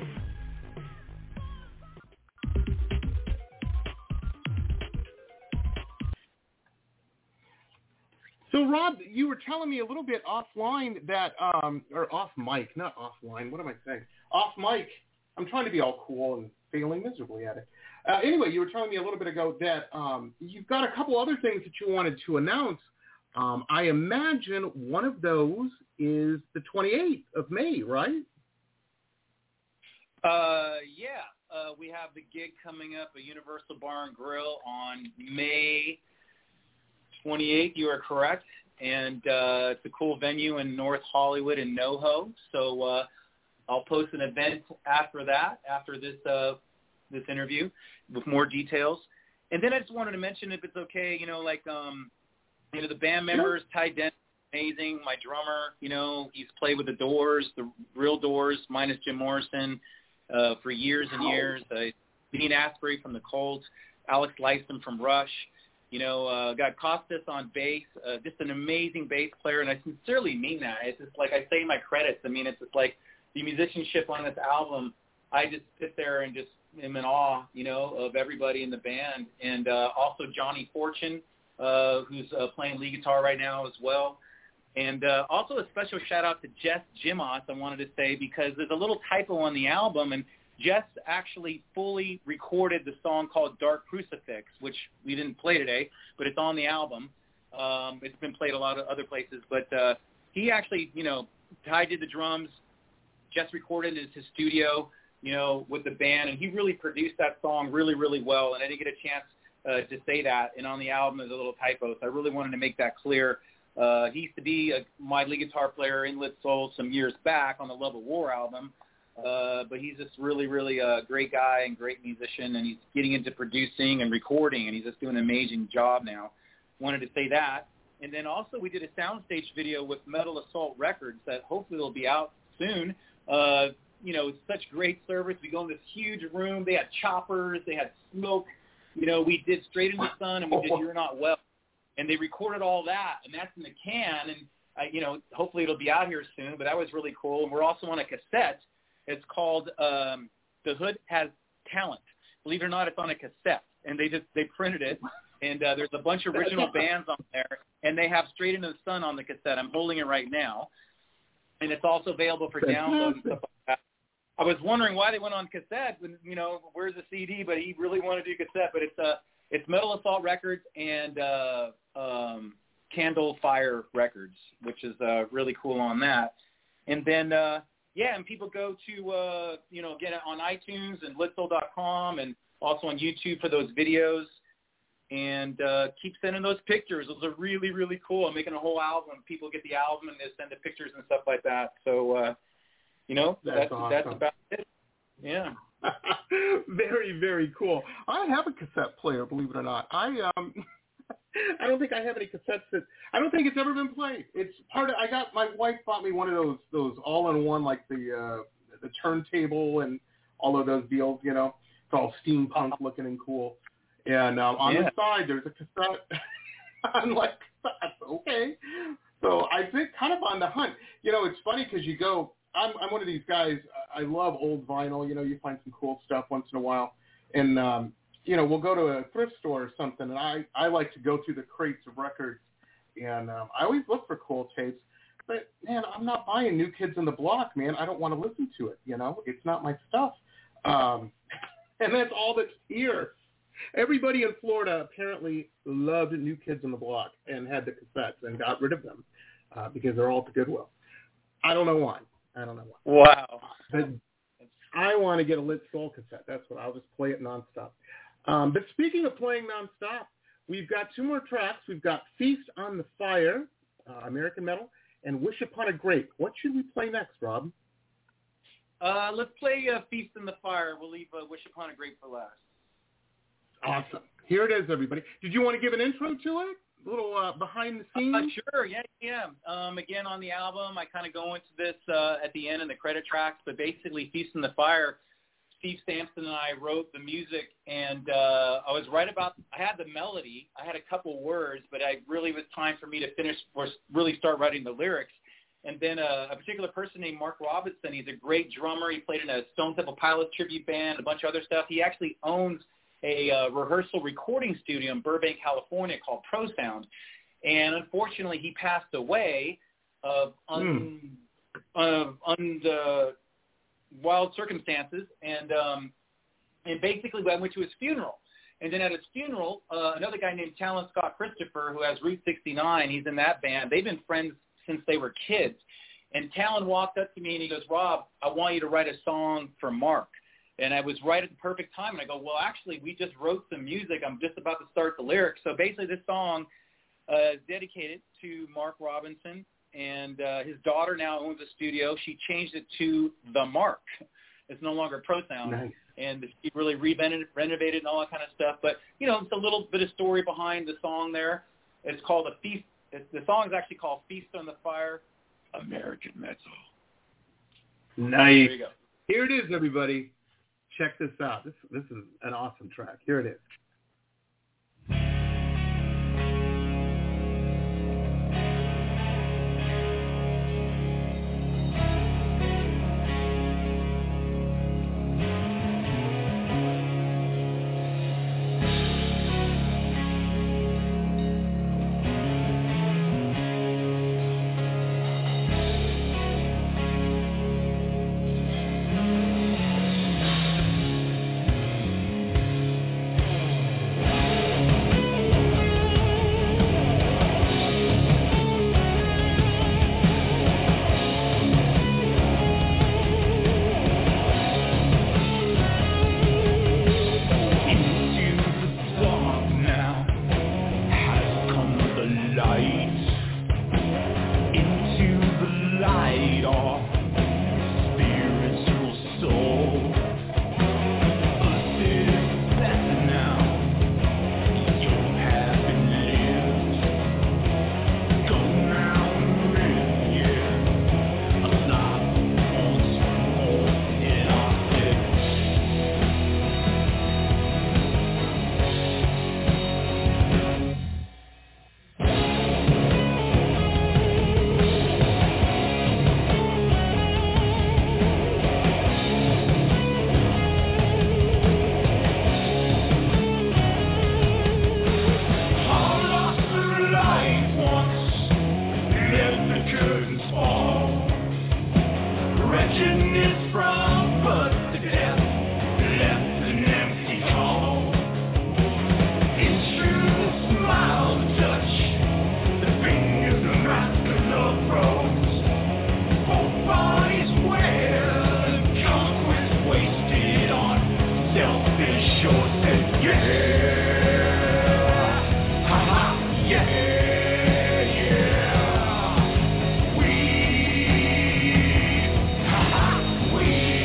So, Rob, you were telling me a little bit offline that, um, or off mic, not offline. What am I saying? Off mic. I'm trying to be all cool and failing miserably at it. Uh, anyway, you were telling me a little bit ago that um, you've got a couple other things that you wanted to announce. Um, I imagine one of those is the twenty-eighth of May, right? Uh, yeah. uh, we have the gig coming up at Universal Bar and Grill on May twenty-eighth. You are correct. And uh, it's a cool venue in North Hollywood in NoHo. So uh, I'll post an event after that, after this uh, this interview, with more details. And then I just wanted to mention, if it's okay, you know, like, um, you know, the band members, Ty Dent, amazing. My drummer, you know, he's played with the Doors, the real Doors, minus Jim Morrison, uh, for years and years. Uh, Dean Asprey from the Cult, Alex Lifeson from Rush. You know, uh, got Costas on bass, uh, just an amazing bass player, and I sincerely mean that. It's just like I say in my credits. I mean, it's just like the musicianship on this album. I just sit there and just am in awe, you know, of everybody in the band. And uh, also Johnny Fortune, uh, who's uh, playing lead guitar right now as well. And uh, also a special shout-out to Jess Jimos, I wanted to say, because there's a little typo on the album, and Jess actually fully recorded the song called Dark Crucifix, which we didn't play today, but it's on the album. Um, it's been played a lot of other places. But uh, he actually, you know, Ty did the drums. Jess recorded it in his studio, you know, with the band, and he really produced that song really, really well. And I didn't get a chance uh, to say that. And on the album, there's a little typo, so I really wanted to make that clear. Uh, he used to be a, my lead guitar player in Lit Soul some years back on the Love of War album. Uh, but he's just really, really a great guy and great musician, and he's getting into producing and recording, and he's just doing an amazing job now. Wanted to say that. And then also we did a soundstage video with Metal Assault Records that hopefully will be out soon. Uh, you know, such great service. We go in this huge room. They had choppers. They had smoke. You know, we did Straight in the Sun, and we did You're Not Well. And they recorded all that, and that's in the can. And, uh, you know, hopefully it'll be out here soon, but that was really cool. And we're also on a cassette. It's called um, The Hood Has Talent. Believe it or not, it's on a cassette, and they just they printed it. And uh, there's a bunch of original bands on there, and they have Straight Into the Sun on the cassette. I'm holding it right now, and it's also available for download and stuff like that. I was wondering why they went on cassette. When, you know, where's the C D? But he really wanted to do cassette. But it's uh, it's Metal Assault Records and uh, um, Candle Fire Records, which is uh, really cool on that. And then. Uh, Yeah, and people go to, uh, you know, get it on iTunes and litsoul dot com and also on YouTube for those videos. And uh, keep sending those pictures. Those are really, really cool. I'm making a whole album. People get the album and they send the pictures and stuff like that. So, uh, you know, that's, that's, awesome. that's about it. Yeah. Very, very cool. I have a cassette player, believe it or not. I um. I don't think I have any cassettes that I don't think it's ever been played. It's part of. I got my wife bought me one of those those all-in-one like the uh, the turntable and all of those deals. You know, it's all steampunk looking and cool. And um, on yeah. the side there's a cassette. I'm like, okay. So I've been kind of on the hunt. You know, it's funny because you go. I'm I'm one of these guys. I love old vinyl. You know, you find some cool stuff once in a while, and um, you know, we'll go to a thrift store or something, and I, I like to go through the crates of records, and um, I always look for cool tapes. But, man, I'm not buying New Kids on the Block, man. I don't want to listen to it, you know. It's not my stuff. Um, and that's all that's here. Everybody in Florida apparently loved New Kids on the Block and had the cassettes and got rid of them uh, because they're all at the Goodwill. I don't know why. I don't know why. Wow. But I want to get a Lit Soul cassette. That's what I'll just play it nonstop. Um, but speaking of playing nonstop, we've got two more tracks. We've got Feast on the Fire, uh, American Metal, and Wish Upon a Grape. What should we play next, Rob? Uh, let's play uh, Feast in the Fire. We'll leave uh, Wish Upon a Grape for last. Awesome. Here it is, everybody. Did you want to give an intro to it? A little uh, behind the scenes? Uh, sure, yeah, yeah. Um, again, on the album, I kind of go into this uh, at the end in the credit tracks, but basically Feast in the Fire, Steve Sampson and I wrote the music, and uh, I was right about, I had the melody, I had a couple words, but I really was time for me to finish or really start writing the lyrics. And then a, a particular person named Mark Robinson, he's a great drummer. He played in a Stone Temple Pilots tribute band, a bunch of other stuff. He actually owns a uh, rehearsal recording studio in Burbank, California called Pro Sound. And unfortunately, he passed away of un, mm. uh, un, uh, wild circumstances. And um, and basically, I went to his funeral. And then at his funeral, uh, another guy named Talon Scott Christopher, who has Route sixty-nine, he's in that band. They've been friends since they were kids. And Talon walked up to me and he goes, "Rob, I want you to write a song for Mark." And I was right at the perfect time. And I go, well, actually, we just wrote some music. I'm just about to start the lyrics. So basically this song uh, is dedicated to Mark Robinson. And uh, his daughter now owns a studio. She changed it to The Mark. It's no longer Pro Sound. Nice. And he really renovated, renovated and all that kind of stuff. But, you know, it's a little bit of story behind the song there. It's called A Feast. It's, the song is actually called Feast on the Fire, American Metal. Nice. There you go. Here it is, everybody. Check this out. This this is an awesome track. Here it is. We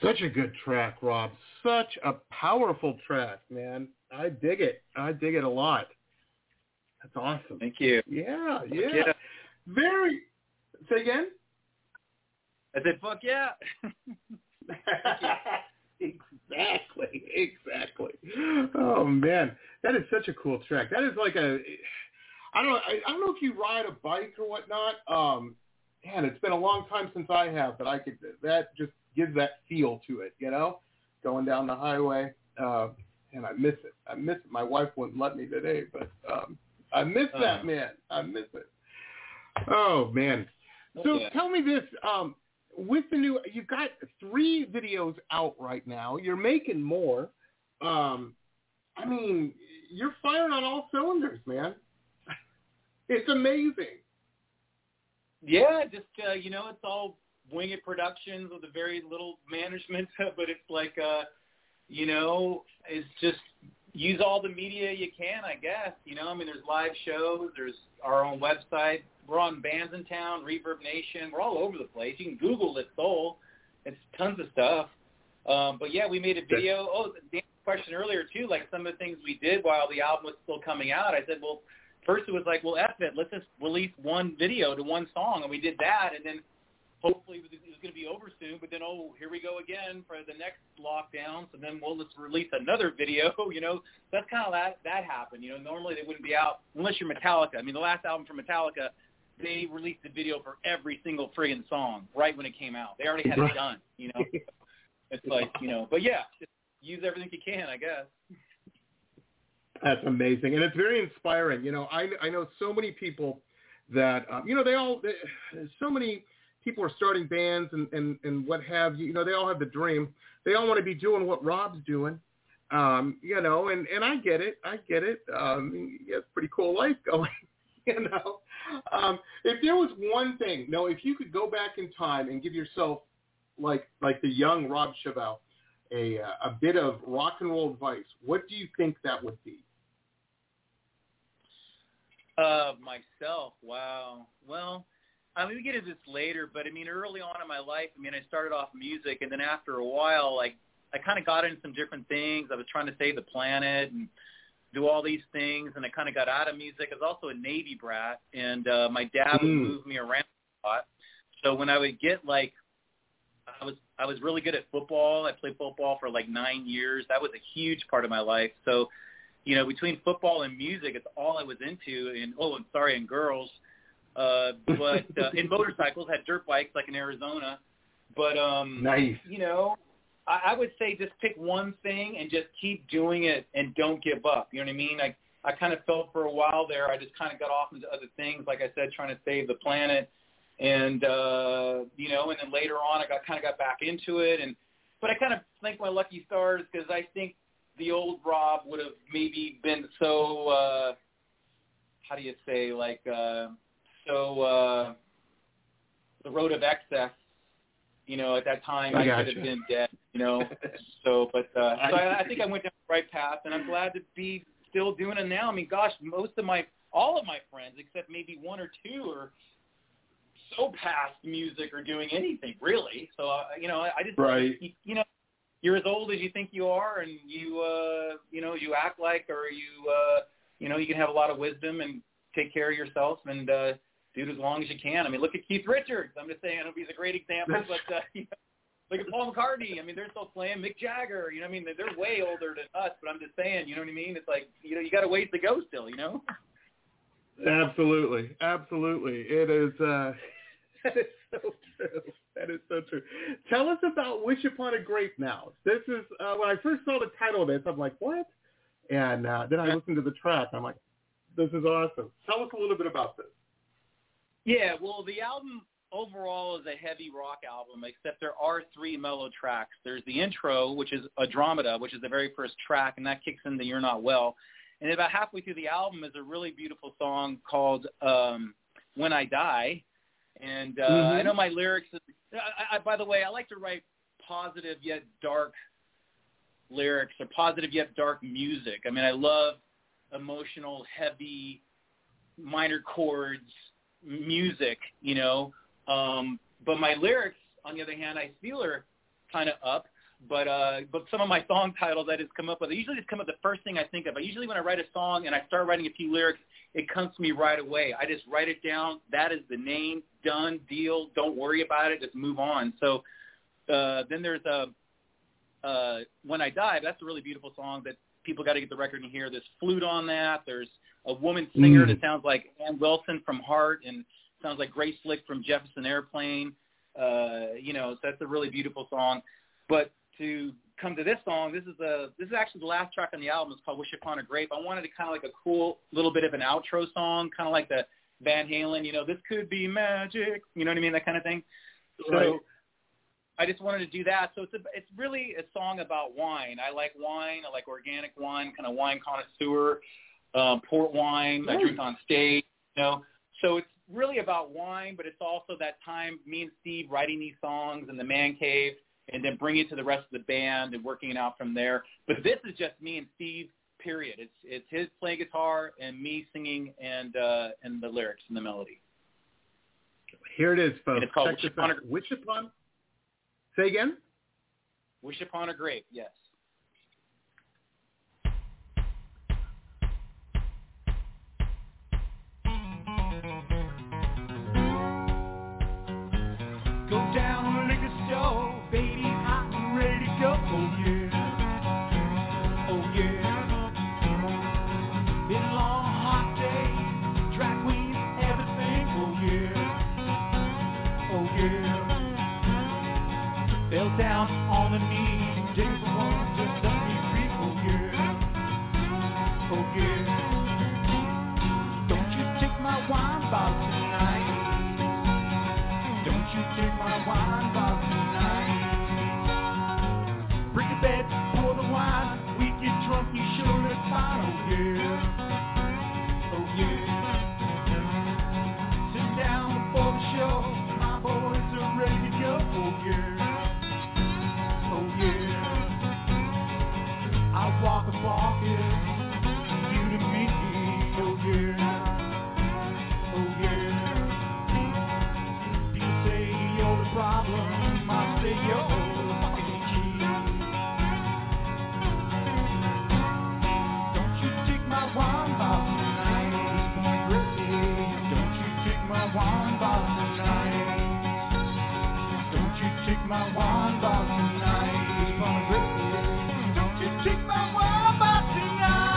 Such a good track, Rob. Such a powerful track, man. I dig it. I dig it a lot. That's awesome. Thank you. Yeah, yeah. yeah. Very. Say again? I said, fuck yeah. Exactly, exactly. Oh man, that is such a cool track. That is like a, I don't know, I, I don't know if you ride a bike or whatnot. Um, man, it's been a long time since I have, but I could. That just gives that feel to it, you know, going down the highway. Uh, and I miss it. I miss it. My wife wouldn't let me today, but um, I miss uh, that, man. I miss it. Oh man. So yeah. tell me this. Um, With the new, you've got three videos out right now. You're making more. Um, I mean, you're firing on all cylinders, man. It's amazing. Yeah, just, uh, you know, it's all wing it productions with a very little management, but it's like, uh, you know, it's just use all the media you can, I guess. You know, I mean, there's live shows. There's our own website. We're on Bands in Town, Reverb Nation. We're all over the place. You can Google Lit Soul. It's tons of stuff. Um, but, yeah, we made a video. Oh, the question earlier, too, like some of the things we did while the album was still coming out. I said, well, first it was like, well, F it. Let's just release one video to one song. And we did that. And then hopefully it was, was going to be over soon. But then, oh, here we go again for the next lockdown. So then we'll just release another video, you know. That's kind of that, that happened. You know, normally they wouldn't be out unless you're Metallica. I mean, the last album from Metallica, they released the video for every single friggin' song right when it came out. They already had it done, you know. It's like, you know, but yeah, just use everything you can, I guess. That's amazing. And it's very inspiring. You know, I, I know so many people that, um, you know, they all, they, so many people are starting bands and, and, and what have you. You know, they all have the dream. They all want to be doing what Rob's doing, um, you know, and, and I get it. I get it. Um, he has a pretty cool life going, you know. Um, if there was one thing, no, if you could go back in time and give yourself, like like the young Rob Chevelle, a a bit of rock and roll advice, what do you think that would be? Uh, myself, wow. Well, I mean, we get into this later, but I mean, early on in my life, I mean, I started off music, and then after a while, like, I kind of got into some different things. I was trying to save the planet and do all these things, and I kind of got out of music. I was also a Navy brat, and uh, my dad would Mm. move me around a lot. So when I would get, like, I was I was really good at football. I played football for like nine years. That was a huge part of my life. So, you know, between football and music, it's all I was into. And oh, I'm sorry, and girls, uh, but uh, in motorcycles, had dirt bikes like in Arizona. But um, Nice. you know, I, I would say just pick one thing and just keep doing it and don't give up. You know what I mean? I I kind of felt for a while there. I just kind of got off into other things, like I said, trying to save the planet. And, uh, you know, and then later on I got kind of got back into it. And but I kind of thank my lucky stars because I think the old Rob would have maybe been so, uh, how do you say, like, uh, so uh, the road of excess, you know, at that time I I, gotcha. could have been dead, you know. so, but uh, so I, I think I went down the right path, and I'm glad to be still doing it now. I mean, gosh, most of my, all of my friends, except maybe one or two, are so past music or doing anything really. So uh, you know, I, I just Right. you, you know, you're as old as you think you are, and you uh, you know, you act like, or you uh, you know, you can have a lot of wisdom and take care of yourself and uh, do it as long as you can. I mean, look at Keith Richards. I'm just saying, he's a great example. But uh, you know, look at Paul McCartney. I mean, they're still playing. Mick Jagger. You know, what I mean, they're, they're way older than us. But I'm just saying, you know what I mean? It's like, you know, you got a ways to go still. You know. Absolutely, absolutely. It is. Uh, that is so true. That is so true. Tell us about Wish Upon a Grape now. This is uh, when I first saw the title of this, I'm like, what? And uh, then I listened to the track. I'm like, this is awesome. Tell us a little bit about this. Yeah, well, the album overall is a heavy rock album, except there are three mellow tracks. There's the intro, which is Andromeda, which is the very first track, and that kicks into You're Not Well. And about halfway through the album is a really beautiful song called um, When I Die. And uh, Mm-hmm. I know my lyrics, I, I, by the way, I like to write positive yet dark lyrics or positive yet dark music. I mean, I love emotional, heavy, minor chords music, you know. Um, but my lyrics, on the other hand, I feel are kind of up. But uh, but some of my song titles I just come up with, I usually just come up with the first thing I think of. I usually when I write a song and I start writing a few lyrics, it comes to me right away. I just write it down. That is the name. Done. Deal. Don't worry about it. Just move on. So uh, then there's a uh, When I Die. That's a really beautiful song that people got to get the record and hear. There's flute on that. There's a woman singer mm. that sounds like Ann Wilson from Heart and sounds like Grace Slick from Jefferson Airplane. Uh, you know, so that's a really beautiful song. But to come to this song, this is a this is actually the last track on the album. It's called Wish Upon a Grape. I wanted to kind of like a cool little bit of an outro song, kind of like the Van Halen, you know, this could be magic, you know what I mean, that kind of thing. Right. So I just wanted to do that. So it's a, it's really a song about wine. I like wine. I like organic wine, kind of wine connoisseur, um, port wine. Nice. I drink on stage, you know. So it's really about wine, but it's also that time me and Steve writing these songs in the man cave, and then bring it to the rest of the band and working it out from there. But this is just me and Steve, period. It's it's his playing guitar and me singing and uh, and the lyrics and the melody. Here it is, folks. And it's called Check Wish Upon a Wish Upon. Say again? Wish Upon a Grape, yes. Go down to the liquor store, baby, I'm ready to go, oh yeah, oh yeah. Been a long, hot day, drag queen, everything, oh yeah, oh yeah. Fell down on the knees, did for one, just let me free, oh yeah, oh yeah. Don't you take my wine bottle tonight. Don't you take my wine bottle tonight. Bring the bed, pour the wine. We get drunk, you sure look fine, oh yeah, oh yeah. Sit down before the show, my boys are ready to go, oh yeah, oh yeah. I walk the walk, yeah, you to me, oh yeah, oh yeah. Problem, I say you're the fucking key. Don't you take my wine bottle tonight, don't you take my wine bottle tonight. Don't you take my wine bottle tonight, don't you take my wine bottle tonight.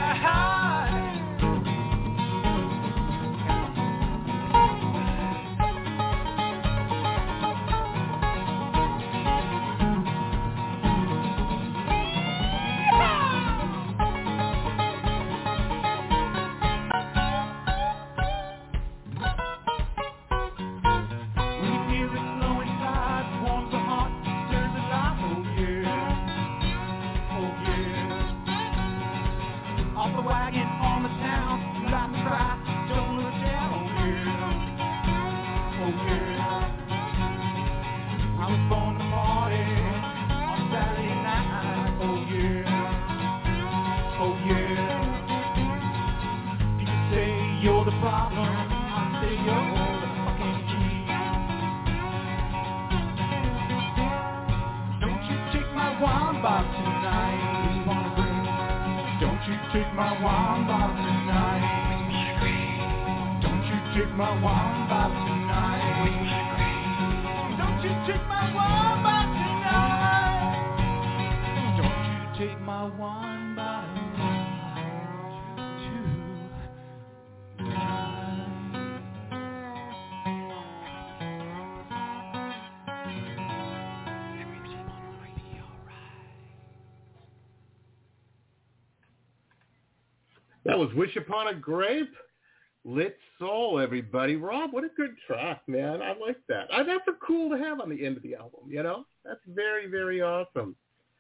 That was Wish Upon a Grape, Lit Soul, everybody. Rob, what a good track, man. I like that. Uh, that's a cool to have on the end of the album, you know? That's very, very awesome.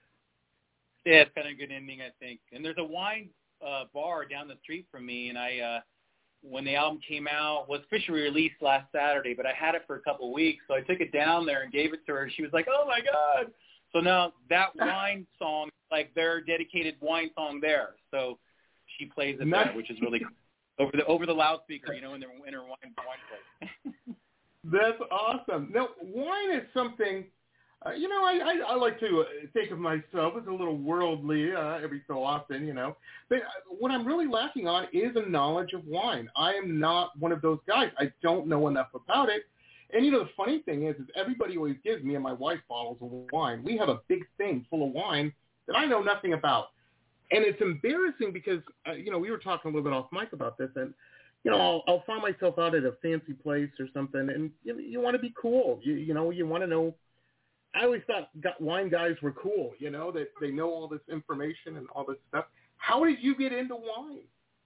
Yeah, it's kind of a good ending, I think. And there's a wine uh, bar down the street from me, and I, uh, when the album came out, was officially released last Saturday, but I had it for a couple of weeks, so I took it down there and gave it to her. She was like, oh, my God. So now that wine song, like their dedicated wine song there. So she plays it nice. There, which is really cool. Over the over the loudspeaker, you know, in their in her wine wine place. That's awesome. Now, wine is something uh, you know, I, I, I like to think of myself as a little worldly uh, every so often, you know. But what I'm really lacking on is a knowledge of wine. I am not one of those guys. I don't know enough about it. And, you know, the funny thing is, is everybody always gives me and my wife bottles of wine. We have a big thing full of wine that I know nothing about. And it's embarrassing because, uh, you know, we were talking a little bit off mic about this, and, you know, I'll, I'll find myself out at a fancy place or something, and you, you want to be cool. You, you know, you want to know. I always thought wine guys were cool, you know, that they know all this information and all this stuff. How did you get into wine?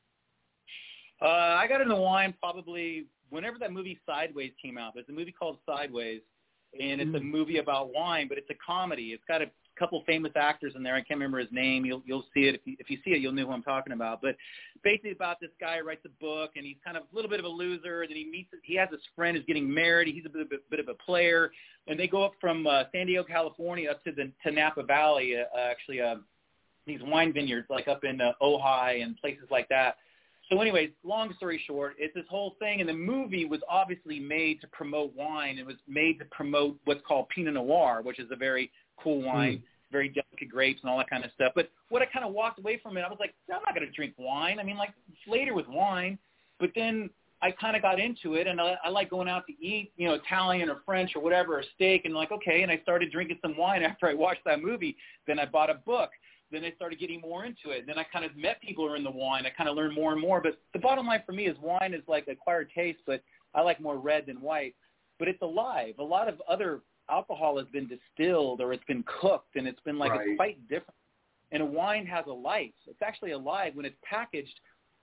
Uh, I got into wine probably whenever that movie Sideways came out. There's a movie called Sideways, and it's mm. a movie about wine, but it's a comedy. It's got a couple famous actors in there. I can't remember his name. You'll you'll see it if you, if you see it, you'll know who I'm talking about. But basically, about this guy who writes a book, and he's kind of a little bit of a loser. And then he meets, he has this friend who's getting married. He's a bit of a, bit of a player, and they go up from uh, San Diego, California, up to the to Napa Valley. Uh, actually, uh, these wine vineyards, like up in uh, Ojai and places like that. So anyways, long story short, it's this whole thing, and the movie was obviously made to promote wine. It was made to promote what's called Pinot Noir, which is a very cool wine, mm. very delicate grapes and all that kind of stuff. But what I kind of walked away from it, I was like, I'm not going to drink wine. I mean, like, later with wine. But then I kind of got into it, and I, I like going out to eat, you know, Italian or French or whatever, or steak, and like, okay, and I started drinking some wine after I watched that movie. Then I bought a book. Then I started getting more into it. Then I kind of met people who are in the wine. I kind of learned more and more. But the bottom line for me is wine is like acquired taste, but I like more red than white. But it's alive. A lot of other alcohol has been distilled or it's been cooked, and it's been like right. it's quite different. And a wine has a life. It's actually alive. When it's packaged,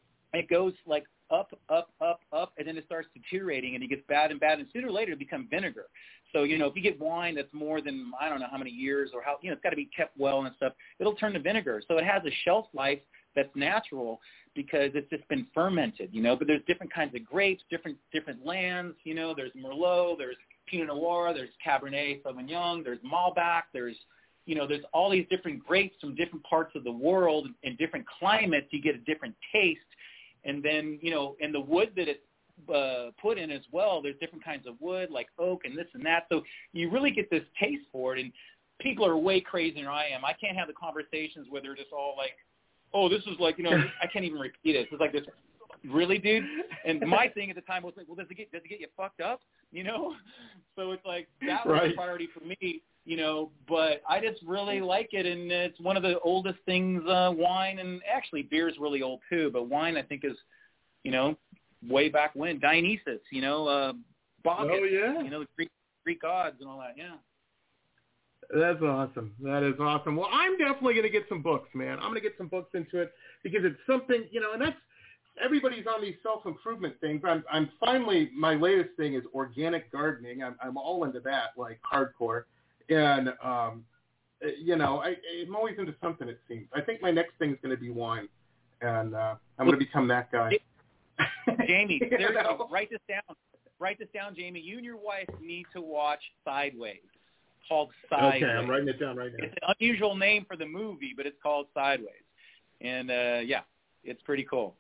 it goes like up, up, up, up, and then it starts deteriorating, and it gets bad and bad, and sooner or later it becomes vinegar. So, you know, if you get wine that's more than, I don't know how many years or how, you know, it's got to be kept well and stuff, it'll turn to vinegar. So it has a shelf life that's natural because it's just been fermented, you know, but there's different kinds of grapes, different different lands, you know, there's Merlot, there's Pinot Noir, there's Cabernet Sauvignon, there's Malbec, there's, you know, there's all these different grapes from different parts of the world and different climates. You get a different taste. And then, you know, and the wood that it's uh, put in as well, there's different kinds of wood like oak and this and that. So you really get this taste for it. And people are way crazier than I am. I can't have the conversations where they're just all like, oh, this is like, you know, I can't even repeat it. It's like this, really, dude? And my thing at the time was like, well, does it get, does it get you fucked up? You know? So it's like, that was right. a priority for me, you know, but I just really like it. And it's one of the oldest things, uh, wine, and actually beer is really old too, but wine I think is, you know, way back when, Dionysus, you know, uh, Bacchus, oh, yeah. you know, the Greek, Greek gods and all that, yeah. That's awesome. That is awesome. Well, I'm definitely going to get some books, man. I'm going to get some books into it because it's something, you know, and that's, everybody's on these self-improvement things. I'm, I'm finally, my latest thing is organic gardening. I'm, I'm all into that, like hardcore. And, um, you know, I, I'm always into something, it seems. I think my next thing is going to be wine, and uh, I'm going to become that guy. Jamie, seriously, know? write this down. Write this down, Jamie. You and your wife need to watch Sideways. It's called Sideways. Okay, I'm writing it down right now. It's an unusual name for the movie, but it's called Sideways. And, uh, yeah, it's pretty cool.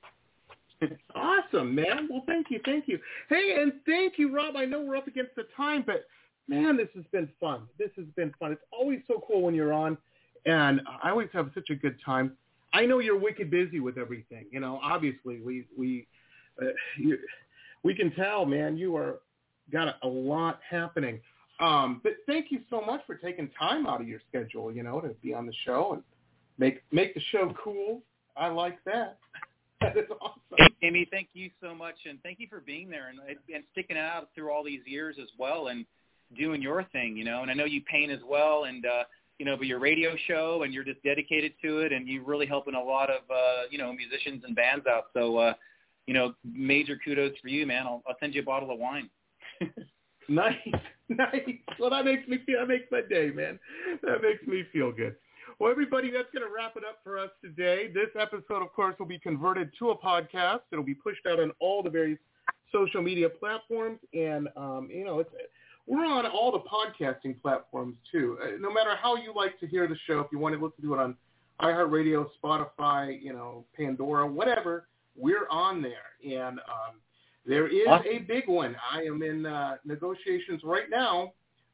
Awesome, man. Well, thank you, thank you. Hey, and thank you, Rob. I know we're up against the time, but, man, this has been fun. This has been fun. It's always so cool when you're on, and I always have such a good time. I know you're wicked busy with everything. You know, obviously, we we uh, you, we can tell, man, you are got a, a lot happening. Um, but thank you so much for taking time out of your schedule, you know, to be on the show and make make the show cool. I like that. That is awesome. Hey, Amy, thank you so much, and thank you for being there and, and sticking it out through all these years as well and doing your thing, you know. And I know you paint as well, and, uh, you know, but your radio show, and you're just dedicated to it, and you're really helping a lot of, uh, you know, musicians and bands out. So, uh, you know, major kudos for you, man. I'll, I'll send you a bottle of wine. Nice, nice. Well, that makes me feel, that makes my day, man. That makes me feel good. Well, everybody, that's going to wrap it up for us today. This episode, of course, will be converted to a podcast. It'll be pushed out on all the various social media platforms, and, um, you know, it's we're on all the podcasting platforms, too. Uh, no matter how you like to hear the show, if you want to listen to it on iHeartRadio, Spotify, you know, Pandora, whatever, we're on there. And um, there is awesome. a big one. I am in uh, negotiations right now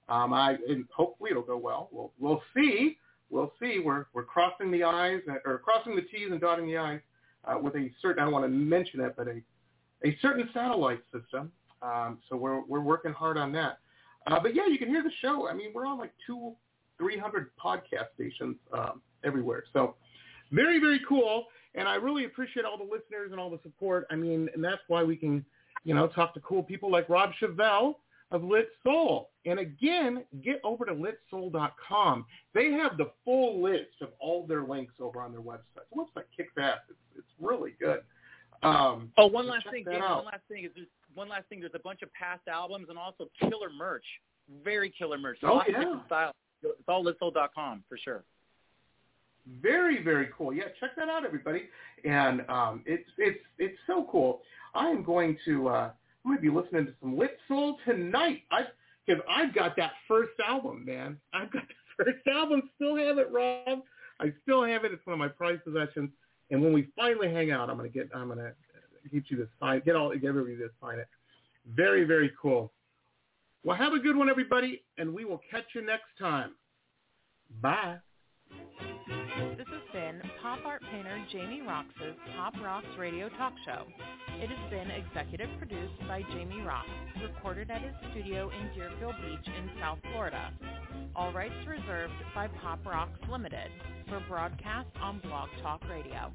Um, I and hopefully it'll go well. We'll we'll see. We'll see. We're we're crossing the I's or crossing the T's and dotting the I's uh, with a certain. I don't want to mention it, but a a certain satellite system. Um, so we're we're working hard on that. Uh, but yeah, you can hear the show. I mean, we're on like two, three hundred podcast stations um, everywhere. So very very cool. And I really appreciate all the listeners and all the support. I mean, and that's why we can, you know, talk to cool people like Rob Chevelle of Lit Soul. And again, get over to lit soul dot com. They have the full list of all their links over on their website. The website kicks ass. It's, it's really good. Um, oh, one last so thing, David, one last thing is there's one last thing. There's a bunch of past albums and also killer merch, very killer merch. Oh, Lots yeah. of different styles. It's all lit soul dot com for sure. Very, very cool. Yeah, check that out, everybody. And um, it's it's it's so cool. I am going to uh, I'm going to be listening to some Lit Soul tonight. I because I've got that first album, man. I've got the first album. Still have it, Rob. I still have it. It's one of my prized possessions. And when we finally hang out, I'm going to get I'm going to get you to sign get all get everybody to sign it. Very, very cool. Well, have a good one, everybody, and we will catch you next time. Bye. This has been pop art painter Jamie Roxx's Pop Rocks Radio Talk Show. It has been executive produced by Jamie Roxx, recorded at his studio in Deerfield Beach in South Florida. All rights reserved by Pop Rocks Limited for broadcast on Blog Talk Radio.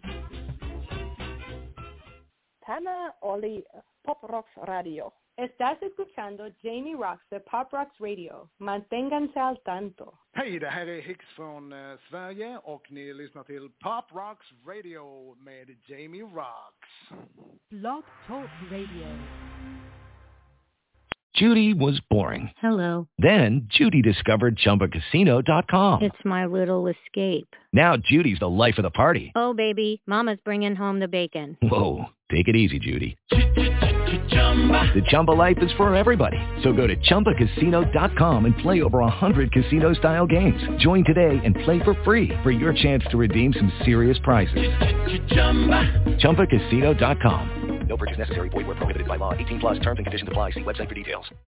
Tana Oli, Pop Rocks Radio. Estás escuchando Jamie Roxx de Pop Rocks Radio. Manténganse al tanto. Hej, det här är Hicks från uh, Sverige och ni lyssnar till Pop Rocks Radio med Jamie Roxx. Blog Talk Radio. Judy was boring. Hello. Then Judy discovered Chumba Casino dot com. It's my little escape. Now Judy's the life of the party. Oh, baby, mama's bringing home the bacon. Whoa, take it easy, Judy. The Chumba life is for everybody. So go to Chumba Casino dot com and play over one hundred casino-style games. Join today and play for free for your chance to redeem some serious prizes. Chumba Casino dot com. No purchase necessary. Void where prohibited by law. eighteen plus terms and conditions apply. See website for details.